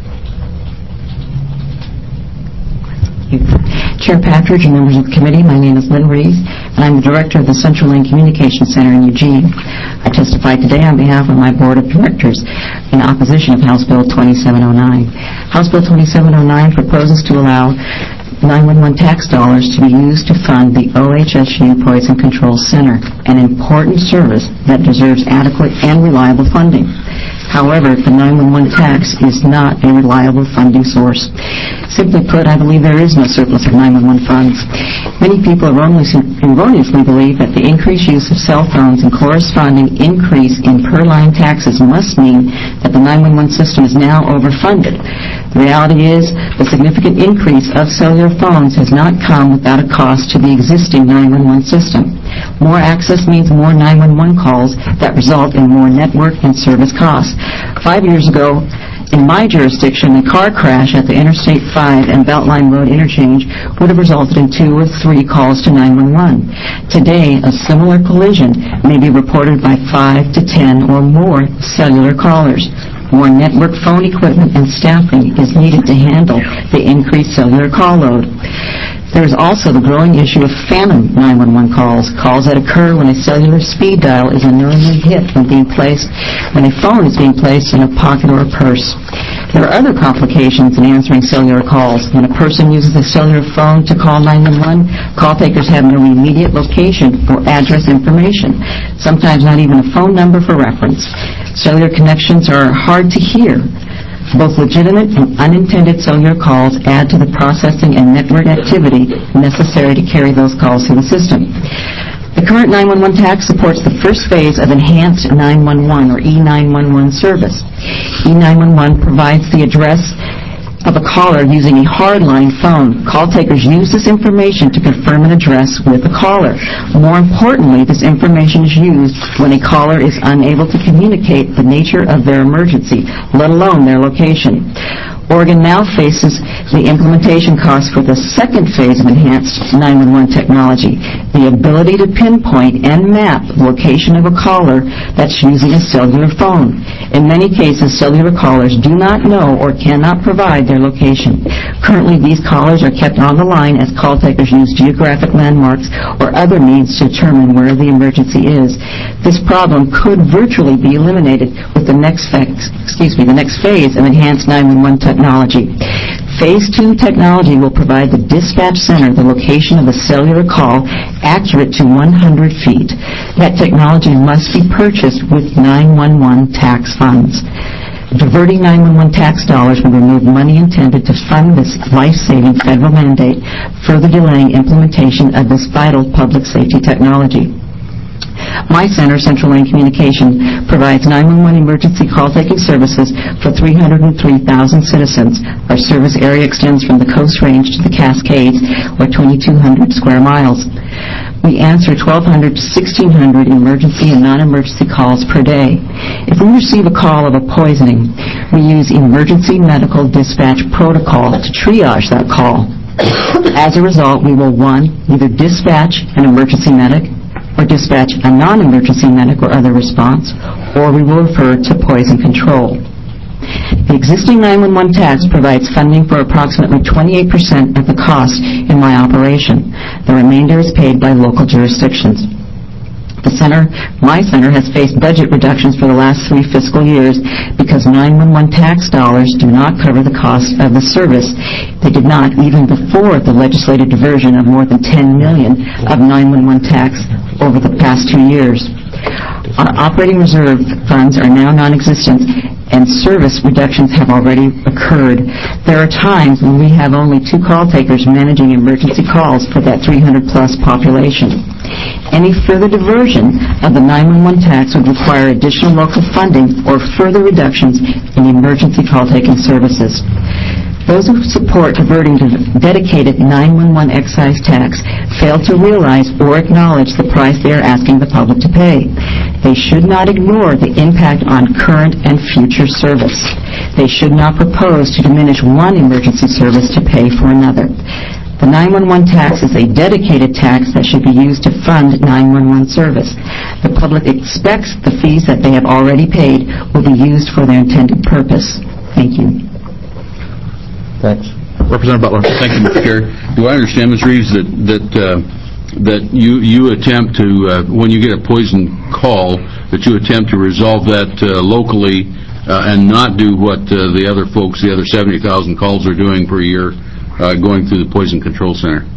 Chair Patrick and members of the committee, my name is Lynn Rees, and I'm the director of the Central Lane Communications Center in Eugene. I testify today on behalf of my board of directors in opposition of House Bill 2709. House Bill 2709 proposes to allow 911 tax dollars to be used to fund the OHSU Poison Control Center, an important service that deserves adequate and reliable funding. However, the 911 tax is not a reliable funding source. Simply put, I believe there is no surplus of 911 funds. Many people erroneously believe that the increased use of cell phones and corresponding increase in per-line taxes must mean that the 911 system is now overfunded. The reality is the significant increase of cellular phones has not come without a cost to the existing 911 system. More access means more 911 calls that result in more network and service costs. 5 years ago, in my jurisdiction, a car crash at the Interstate 5 and Beltline Road interchange would have resulted in 2 or 3 calls to 911. Today, a similar collision may be reported by 5 to 10 or more cellular callers. More network phone equipment and staffing is needed to handle the increased cellular call load. There is also the growing issue of phantom 911 calls that occur when a cellular speed dial is unknowingly hit when a phone is being placed in a pocket or a purse. There are other complications in answering cellular calls. When a person uses a cellular phone to call 911, call takers have no immediate location or address information, sometimes not even a phone number for reference. Cellular connections are hard to hear. Both legitimate and unintended cellular calls add to the processing and network activity necessary to carry those calls through the system. The current 911 tax supports the first phase of Enhanced 911 or E911 service. E911 provides the address of a caller using a hardline phone. Call takers use this information to confirm an address with the caller. More importantly, this information is used when a caller is unable to communicate the nature of their emergency, let alone their location. Oregon now faces the implementation costs for the second phase of Enhanced 911 technology, the ability to pinpoint and map the location of a caller that's using a cellular phone. In many cases, cellular callers do not know or cannot provide their location. Currently, these callers are kept on the line as call takers use geographic landmarks or other means to determine where the emergency is. This problem could virtually be eliminated with the next phase of Enhanced 911 technology. Phase 2 technology will provide the dispatch center the location of a cellular call accurate to 100 feet. That technology must be purchased with 911 tax funds. Diverting 911 tax dollars will remove money intended to fund this life-saving federal mandate, further delaying implementation of this vital public safety technology. My center, Central Lane Communication, provides 911 emergency call-taking services for 303,000 citizens. Our service area extends from the Coast Range to the Cascades, or 2,200 square miles. We answer 1,200 to 1,600 emergency and non-emergency calls per day. If we receive a call of a poisoning, we use emergency medical dispatch protocol to triage that call. As a result, we will, 1, either dispatch an emergency medic, or dispatch a non-emergency medic or other response, or we will refer to poison control. The existing 911 tax provides funding for approximately 28% of the cost in my operation. The remainder is paid by local jurisdictions. My center has faced budget reductions for the last 3 fiscal years because 911 tax dollars do not cover the cost of the service. They did not even before the legislative diversion of more than $10 million of 911 tax over the past 2 years. Our operating reserve funds are now non-existent, and service reductions have already occurred. There are times when we have only 2 call takers managing emergency calls for that 300-plus population. Any further diversion of the 911 tax would require additional local funding or further reductions in emergency call-taking services. Those who support diverting to dedicated 911 excise tax fail to realize or acknowledge the price they are asking the public to pay. They should not ignore the impact on current and future service. They should not propose to diminish one emergency service to pay for another. The 911 tax is a dedicated tax that should be used to fund 911 service. The public expects the fees that they have already paid will be used for their intended purpose. Thank you. Thanks. Representative Butler. Thank you, Mr. Chair. Do I understand, Ms. Reeves, that you attempt to, when you get a poison call, that you attempt to resolve that locally and not do what the other folks, the other 70,000 calls are doing per year, going through the Poison Control Center?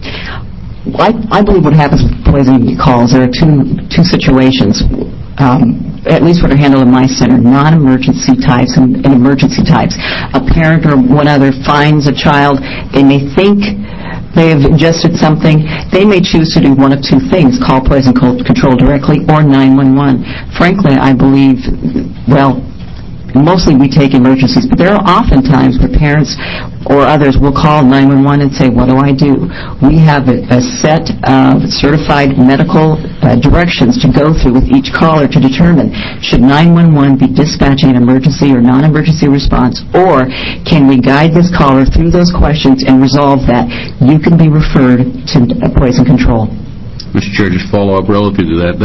I believe what happens with poison calls, there are two situations. At least what are handled in my center, non-emergency types and emergency types. A parent or one other finds a child, they may think they have ingested something, they may choose to do one of two things, call Poison Control directly or 911. Frankly, I believe, well, mostly we take emergencies, but there are often times where parents or others will call 911 and say, what do I do? We have a set of certified medical directions to go through with each caller to determine should 911 be dispatching an emergency or non-emergency response, or can we guide this caller through those questions and resolve that? You can be referred to Poison Control. Mr. Chair, just follow up relative to that.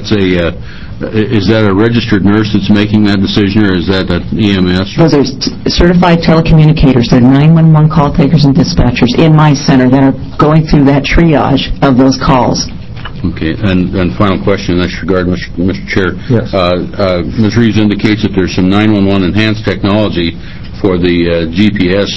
Is that a registered nurse that's making that decision, or is that an EMS? Those are certified telecommunicators. They're 911 call takers and dispatchers in my center that are going through that triage of those calls. Okay, and final question in this regard, Mr. Chair. Yes. Ms. Reeves indicates that there's some 911 enhanced technology for the GPS.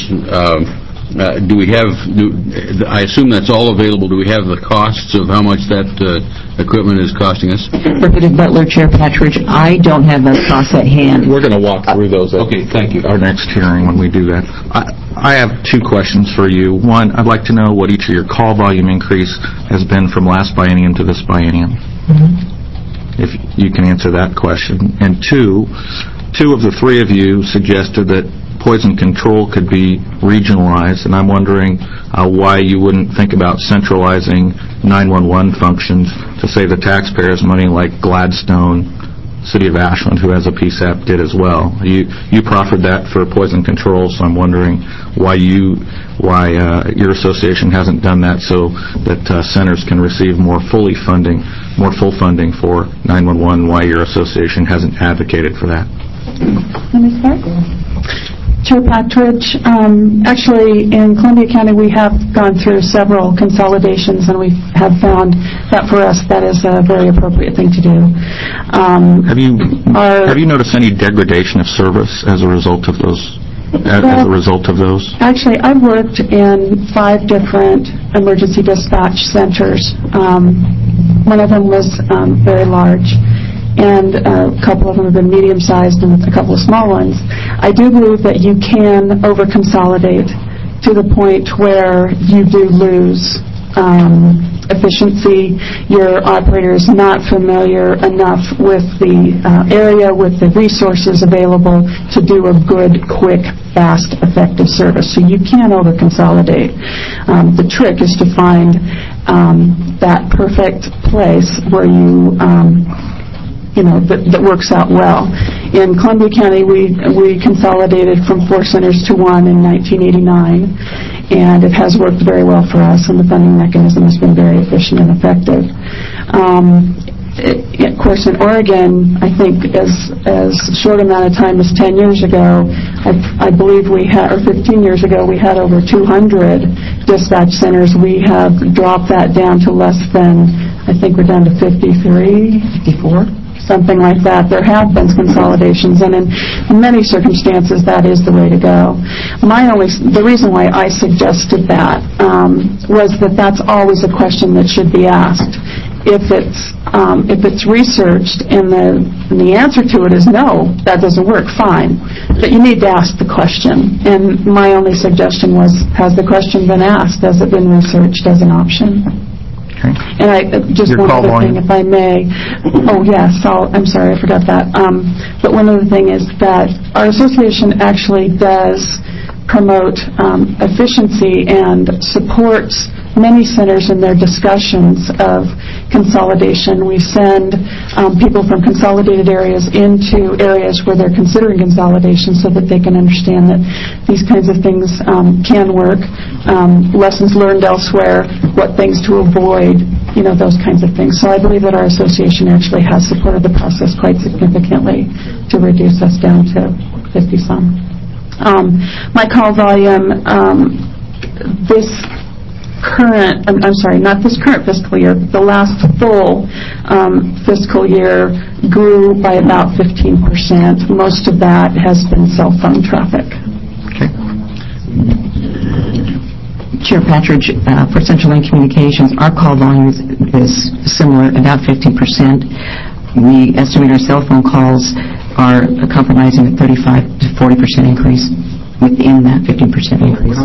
I assume that's all available. Do we have the costs of how much that equipment is costing us? Representative Butler, Chair Patridge, I don't have those costs at hand. We're going to walk through those at thank you. Our next hearing when we do that. I have two questions for you. One, I'd like to know what each of your call volume increase has been from last biennium to this biennium. Mm-hmm. If you can answer that question. And two of the three of you suggested that poison control could be regionalized, and I'm wondering why you wouldn't think about centralizing 911 functions to save the taxpayers money, like Gladstone, City of Ashland, who has a PSAP, did as well. You proffered that for poison control, so I'm wondering why your association hasn't done that so that centers can receive more full funding for 911, why your association hasn't advocated for that. Let me start. Chair Patridge, actually in Columbia County we have gone through several consolidations, and we have found that for us that is a very appropriate thing to do. Have you noticed any degradation of service as a result of those? Actually, I've worked in 5 different emergency dispatch centers. One of them was very large, and a couple of them have been medium-sized and a couple of small ones. I do believe that you can over-consolidate to the point where you do lose efficiency. Your operator is not familiar enough with the area, with the resources available to do a good, quick, fast, effective service. So you can over-consolidate. The trick is to find that perfect place where you that works out well. In Columbia County, we consolidated from 4 centers to 1 in 1989, and it has worked very well for us, and the funding mechanism has been very efficient and effective. Of course, in Oregon, I think as short amount of time as 10 years ago, I believe we had, or 15 years ago, we had over 200 dispatch centers. We have dropped that down to less than, I think we're down to 53, 54. Something like that. There have been consolidations, and in many circumstances, that is the way to go. The reason why I suggested that was that that's always a question that should be asked. If it's researched and the answer to it is no, that doesn't work, fine. But you need to ask the question. And my only suggestion was, has the question been asked? Has it been researched as an option? And just Your one call other thing, volume. if I may. Oh, yes, I'm sorry, I forgot that. But one other thing is that our association actually does promote efficiency and supports many centers in their discussions of consolidation. We send people from consolidated areas into areas where they're considering consolidation so that they can understand that these kinds of things can work, lessons learned elsewhere, what things to avoid, those kinds of things. So I believe that our association actually has supported the process quite significantly to reduce us down to 50-some. My call volume not this current fiscal year, but the last full fiscal year grew by about 15%. Most of that has been cell phone traffic. Chair Patridge, for Central Link Communications, our call volume is similar, about 50%. We estimate our cell phone calls are compromising a 35 to 40% increase within that 15% increase.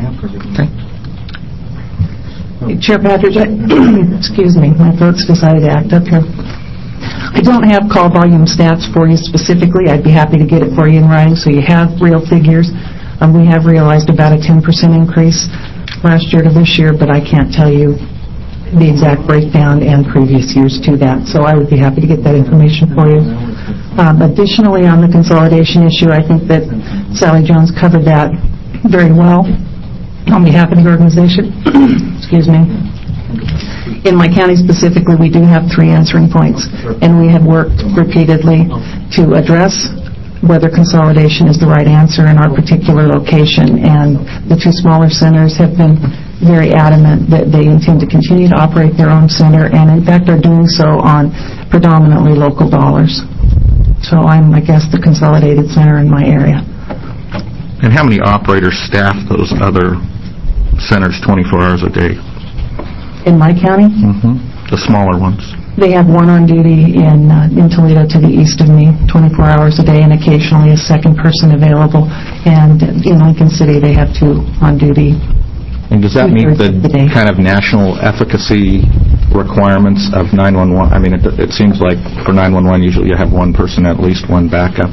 Chair Patridge, excuse me, my throat's decided to act up here. I don't have call volume stats for you specifically. I'd be happy to get it for you in writing so you have real figures. We have realized about a 10% increase last year to this year, but I can't tell you the exact breakdown and previous years to that. So I would be happy to get that information for you. Additionally, on the consolidation issue, I think that Sally Jones covered that very well on behalf of the organization. Excuse me. In my county specifically, we do have 3 answering points, and we have worked repeatedly to address whether consolidation is the right answer in our particular location. And the 2 smaller centers have been very adamant that they intend to continue to operate their own center, and in fact are doing so on predominantly local dollars. So I'm, I guess, the consolidated center in my area. And how many operators staff those other centers 24 hours a day? In my county? The smaller ones. They have 1 on duty in Toledo to the east of me, 24 hours a day, and occasionally a second person available. And in Lincoln City, they have 2 on duty. And does that meet the kind of national efficacy requirements of 911? I mean, it seems like for 911, usually you have 1 person, at least 1 backup.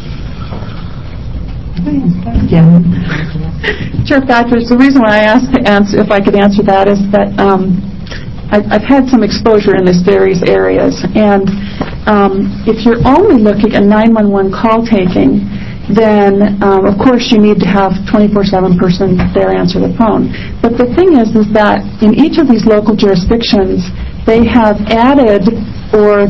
Yeah. Chair Patridge, the reason why I asked if I could answer that is that I've had some exposure in these various areas, and if you're only looking at 911 call taking, then of course you need to have 24/7 person there answer the phone. But the thing is that in each of these local jurisdictions, they have added or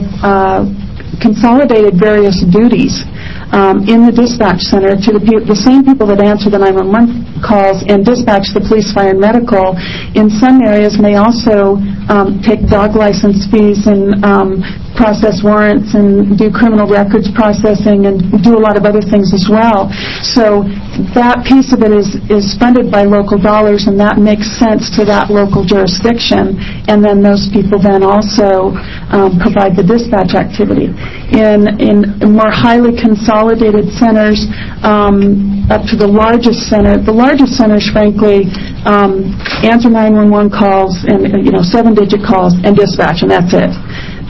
consolidated various duties in the dispatch center to the same people that answer the 911 calls and dispatch the police, fire, and medical. In some areas may also take dog license fees and process warrants and do criminal records processing and do a lot of other things as well. So that piece of it is funded by local dollars, and that makes sense to that local jurisdiction. And then those people then also provide the dispatch activity. In more highly consolidated centers, up to the largest center, the largest centers, frankly, answer 911 calls and 7-digit calls and dispatch, and that's it.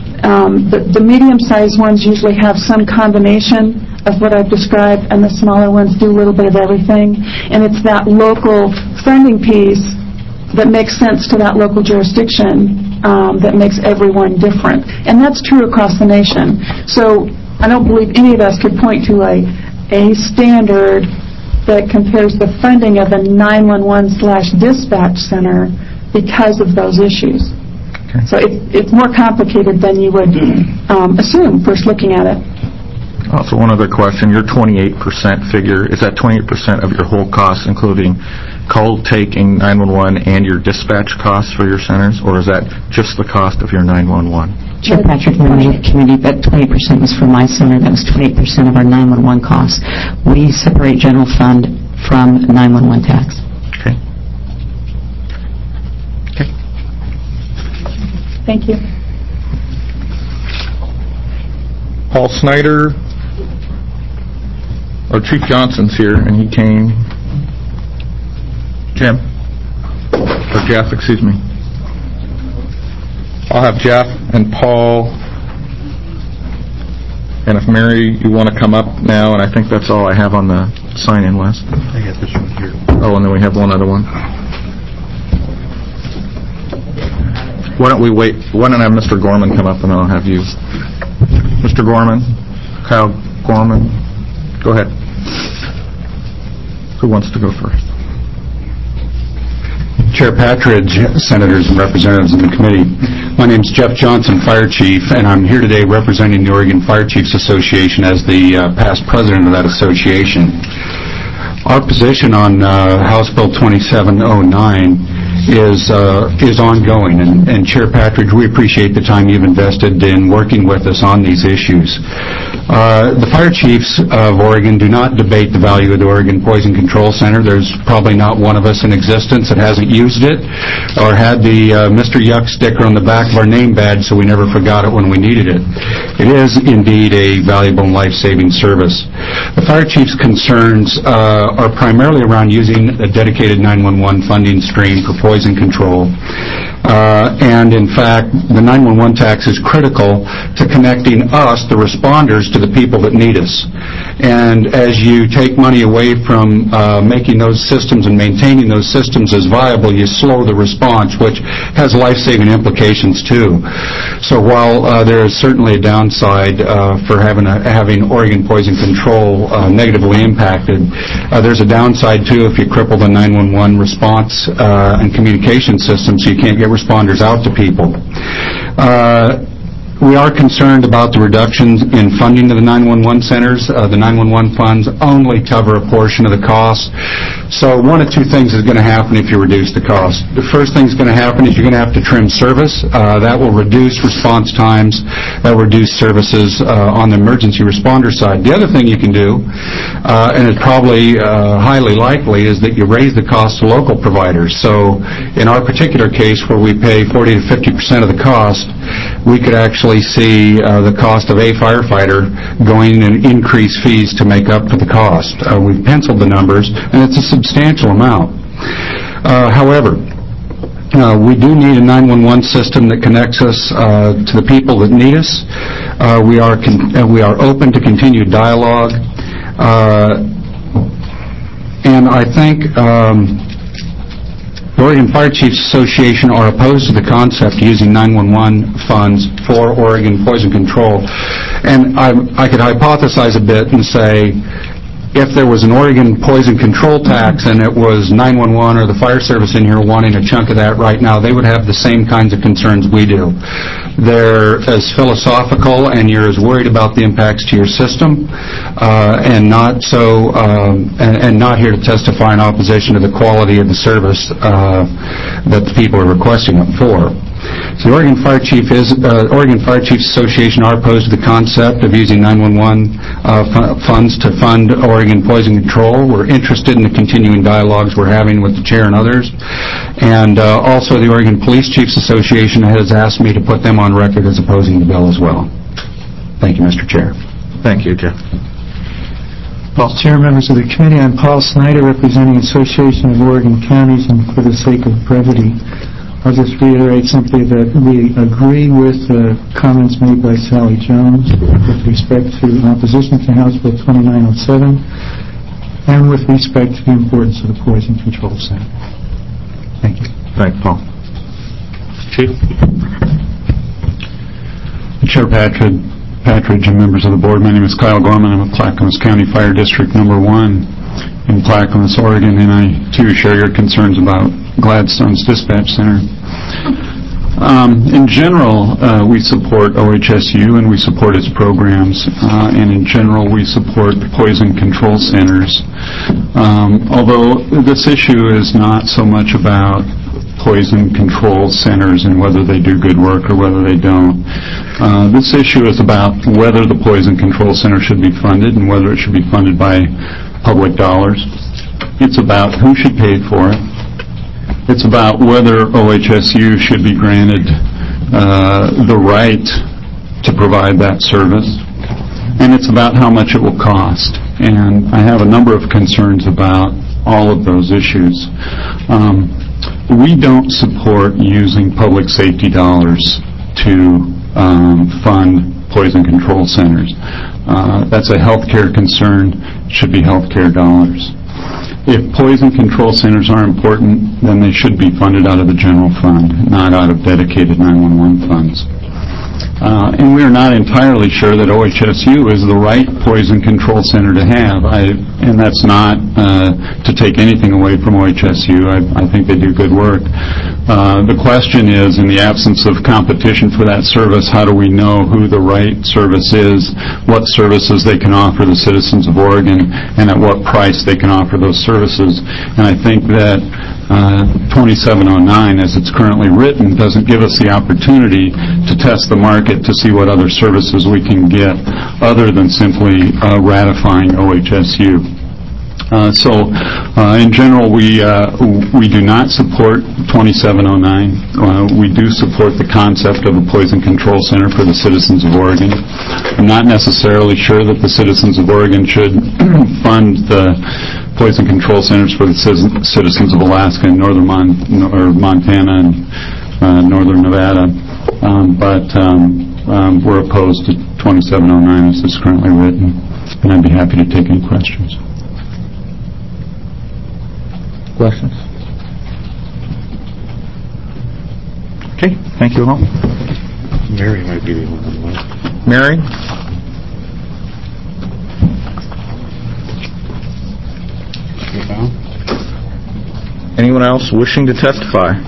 The medium-sized ones usually have some combination of what I've described, and the smaller ones do a little bit of everything. And it's that local funding piece that makes sense to that local jurisdiction that makes everyone different. And that's true across the nation. So I don't believe any of us could point to a standard that compares the funding of a 911/dispatch center because of those issues. Okay. So it's more complicated than you would assume first looking at it. Also, one other question. Your 28% figure, is that 28% of your whole costs, including call taking 911 and your dispatch costs for your centers, or is that just the cost of your 911? Chair Patrick, member of the committee, that 20% was for my center. That was 28% of our 911 costs. We separate general fund from 911 tax. Okay. Okay. Thank you. Paul Snyder, or Chief Johnson's here, and he came. Jim, or Jeff, excuse me. I'll have Jeff and Paul, and if Mary, you want to come up now, and I think that's all I have on the sign-in list. I got this one here. Oh, and then we have one other one. Why don't we wait? Why don't I have Mr. Gorman come up, and I'll have you. Mr. Gorman, Kyle Gorman, go ahead. Who wants to go first? Chair Patridge, Senators and Representatives of the committee. My name is Jeff Johnson, Fire Chief, and I'm here today representing the Oregon Fire Chiefs Association as the past president of that association. Our position on House Bill 2709 is ongoing, and Chair Patridge, we appreciate the time you've invested in working with us on these issues. The Fire Chiefs of Oregon do not debate the value of the Oregon Poison Control Center. There's probably not one of us in existence that hasn't used it or had the Mr. Yuck sticker on the back of our name badge so we never forgot it when we needed it. It is indeed a valuable and life-saving service. The Fire Chiefs' concerns are primarily around using a dedicated 911 funding stream for poison control. And in fact, the 911 tax is critical to connecting us, the responders, to the people that need us. And as you take money away from making those systems and maintaining those systems as viable, you slow the response, which has life-saving implications too. So while there is certainly a downside for having Oregon Poison Control negatively impacted, there's a downside too if you cripple the 911 response and communication system so you can't get responders out to people. We are concerned about the reductions in funding to the 911 centers. The 911 funds only cover a portion of the cost. So one of two things is going to happen if you reduce the cost. The first thing that's going to happen is you're going to have to trim service. That will reduce response times. That will reduce services on the emergency responder side. The other thing you can do, and it's probably highly likely, is that you raise the cost to local providers. So in our particular case, where we pay 40 to 50% of the cost, we could actually see the cost of a firefighter going and increase fees to make up for the cost. We've penciled the numbers, and it's a substantial amount. However, we do need a 911 system that connects us to the people that need us. We are open to continued dialogue, and I think the Oregon Fire Chiefs Association are opposed to the concept of using 911 funds for Oregon poison control. And I could hypothesize a bit and say, if there was an Oregon poison control tax and it was 911 or the fire service in here wanting a chunk of that right now, they would have the same kinds of concerns we do. They're as philosophical and you're as worried about the impacts to your system and not here to testify in opposition to the quality of the service that the people are requesting it for. So the Oregon Fire Chiefs Association are opposed to the concept of using 911 funds to fund Oregon poison control. We're interested in the continuing dialogues we're having with the chair and others. And also the Oregon Police Chiefs Association has asked me to put them on record as opposing the bill as well. Thank you, Mr. Chair. Thank you, Jeff. Well, Chair, members of the committee, I'm Paul Snyder, representing the Association of Oregon Counties, and for the sake of brevity, I'll just reiterate simply that we agree with the comments made by Sally Jones with respect to opposition to House Bill 2907 and with respect to the importance of the Poison Control Center. Thank you. Thanks, Paul. Chief? Chair Patridge and members of the board, my name is Kyle Gorman. I'm with Clackamas County Fire District Number 1 in Clackamas, Oregon, and I too share your concerns about Gladstone's dispatch center. In general, we support OHSU and we support its programs, and in general we support poison control centers. Although this issue is not so much about poison control centers and whether they do good work or whether they don't. This issue is about whether the poison control center should be funded and whether it should be funded by public dollars. It's about who should pay for it. It's about whether OHSU should be granted the right to provide that service. And it's about how much it will cost. And I have a number of concerns about all of those issues. We don't support using public safety dollars to fund poison control centers. That's a healthcare concern, should be healthcare dollars. If poison control centers are important, then they should be funded out of the general fund, not out of dedicated 911 funds. And we are not entirely sure that OHSU is the right poison control center to have. And that's not to take anything away from OHSU. I think they do good work. The question is, in the absence of competition for that service, how do we know who the right service is, what services they can offer the citizens of Oregon, and at what price they can offer those services? And I think that 2709, as it's currently written, doesn't give us the opportunity to test the market to see what other services we can get other than simply ratifying OHSU. In general, we do not support 2709. We do support the concept of a poison control center for the citizens of Oregon. I'm not necessarily sure that the citizens of Oregon should fund the poison control centers for the citizens of Alaska and northern Montana and northern Nevada. But we're opposed to 2709 as it's currently written, and I'd be happy to take any questions. Questions? Okay, thank you all. Mary might be the one. Mary? Anyone else wishing to testify?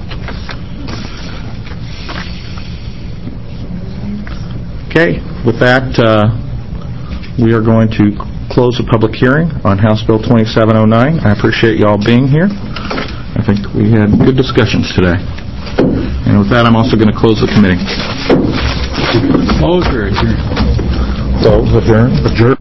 Okay, with that, we are going to close the public hearing on House Bill 2709. I appreciate you all being here. I think we had good discussions today. And with that, I'm also going to close the committee. Close or adjourn? Close, adjourn.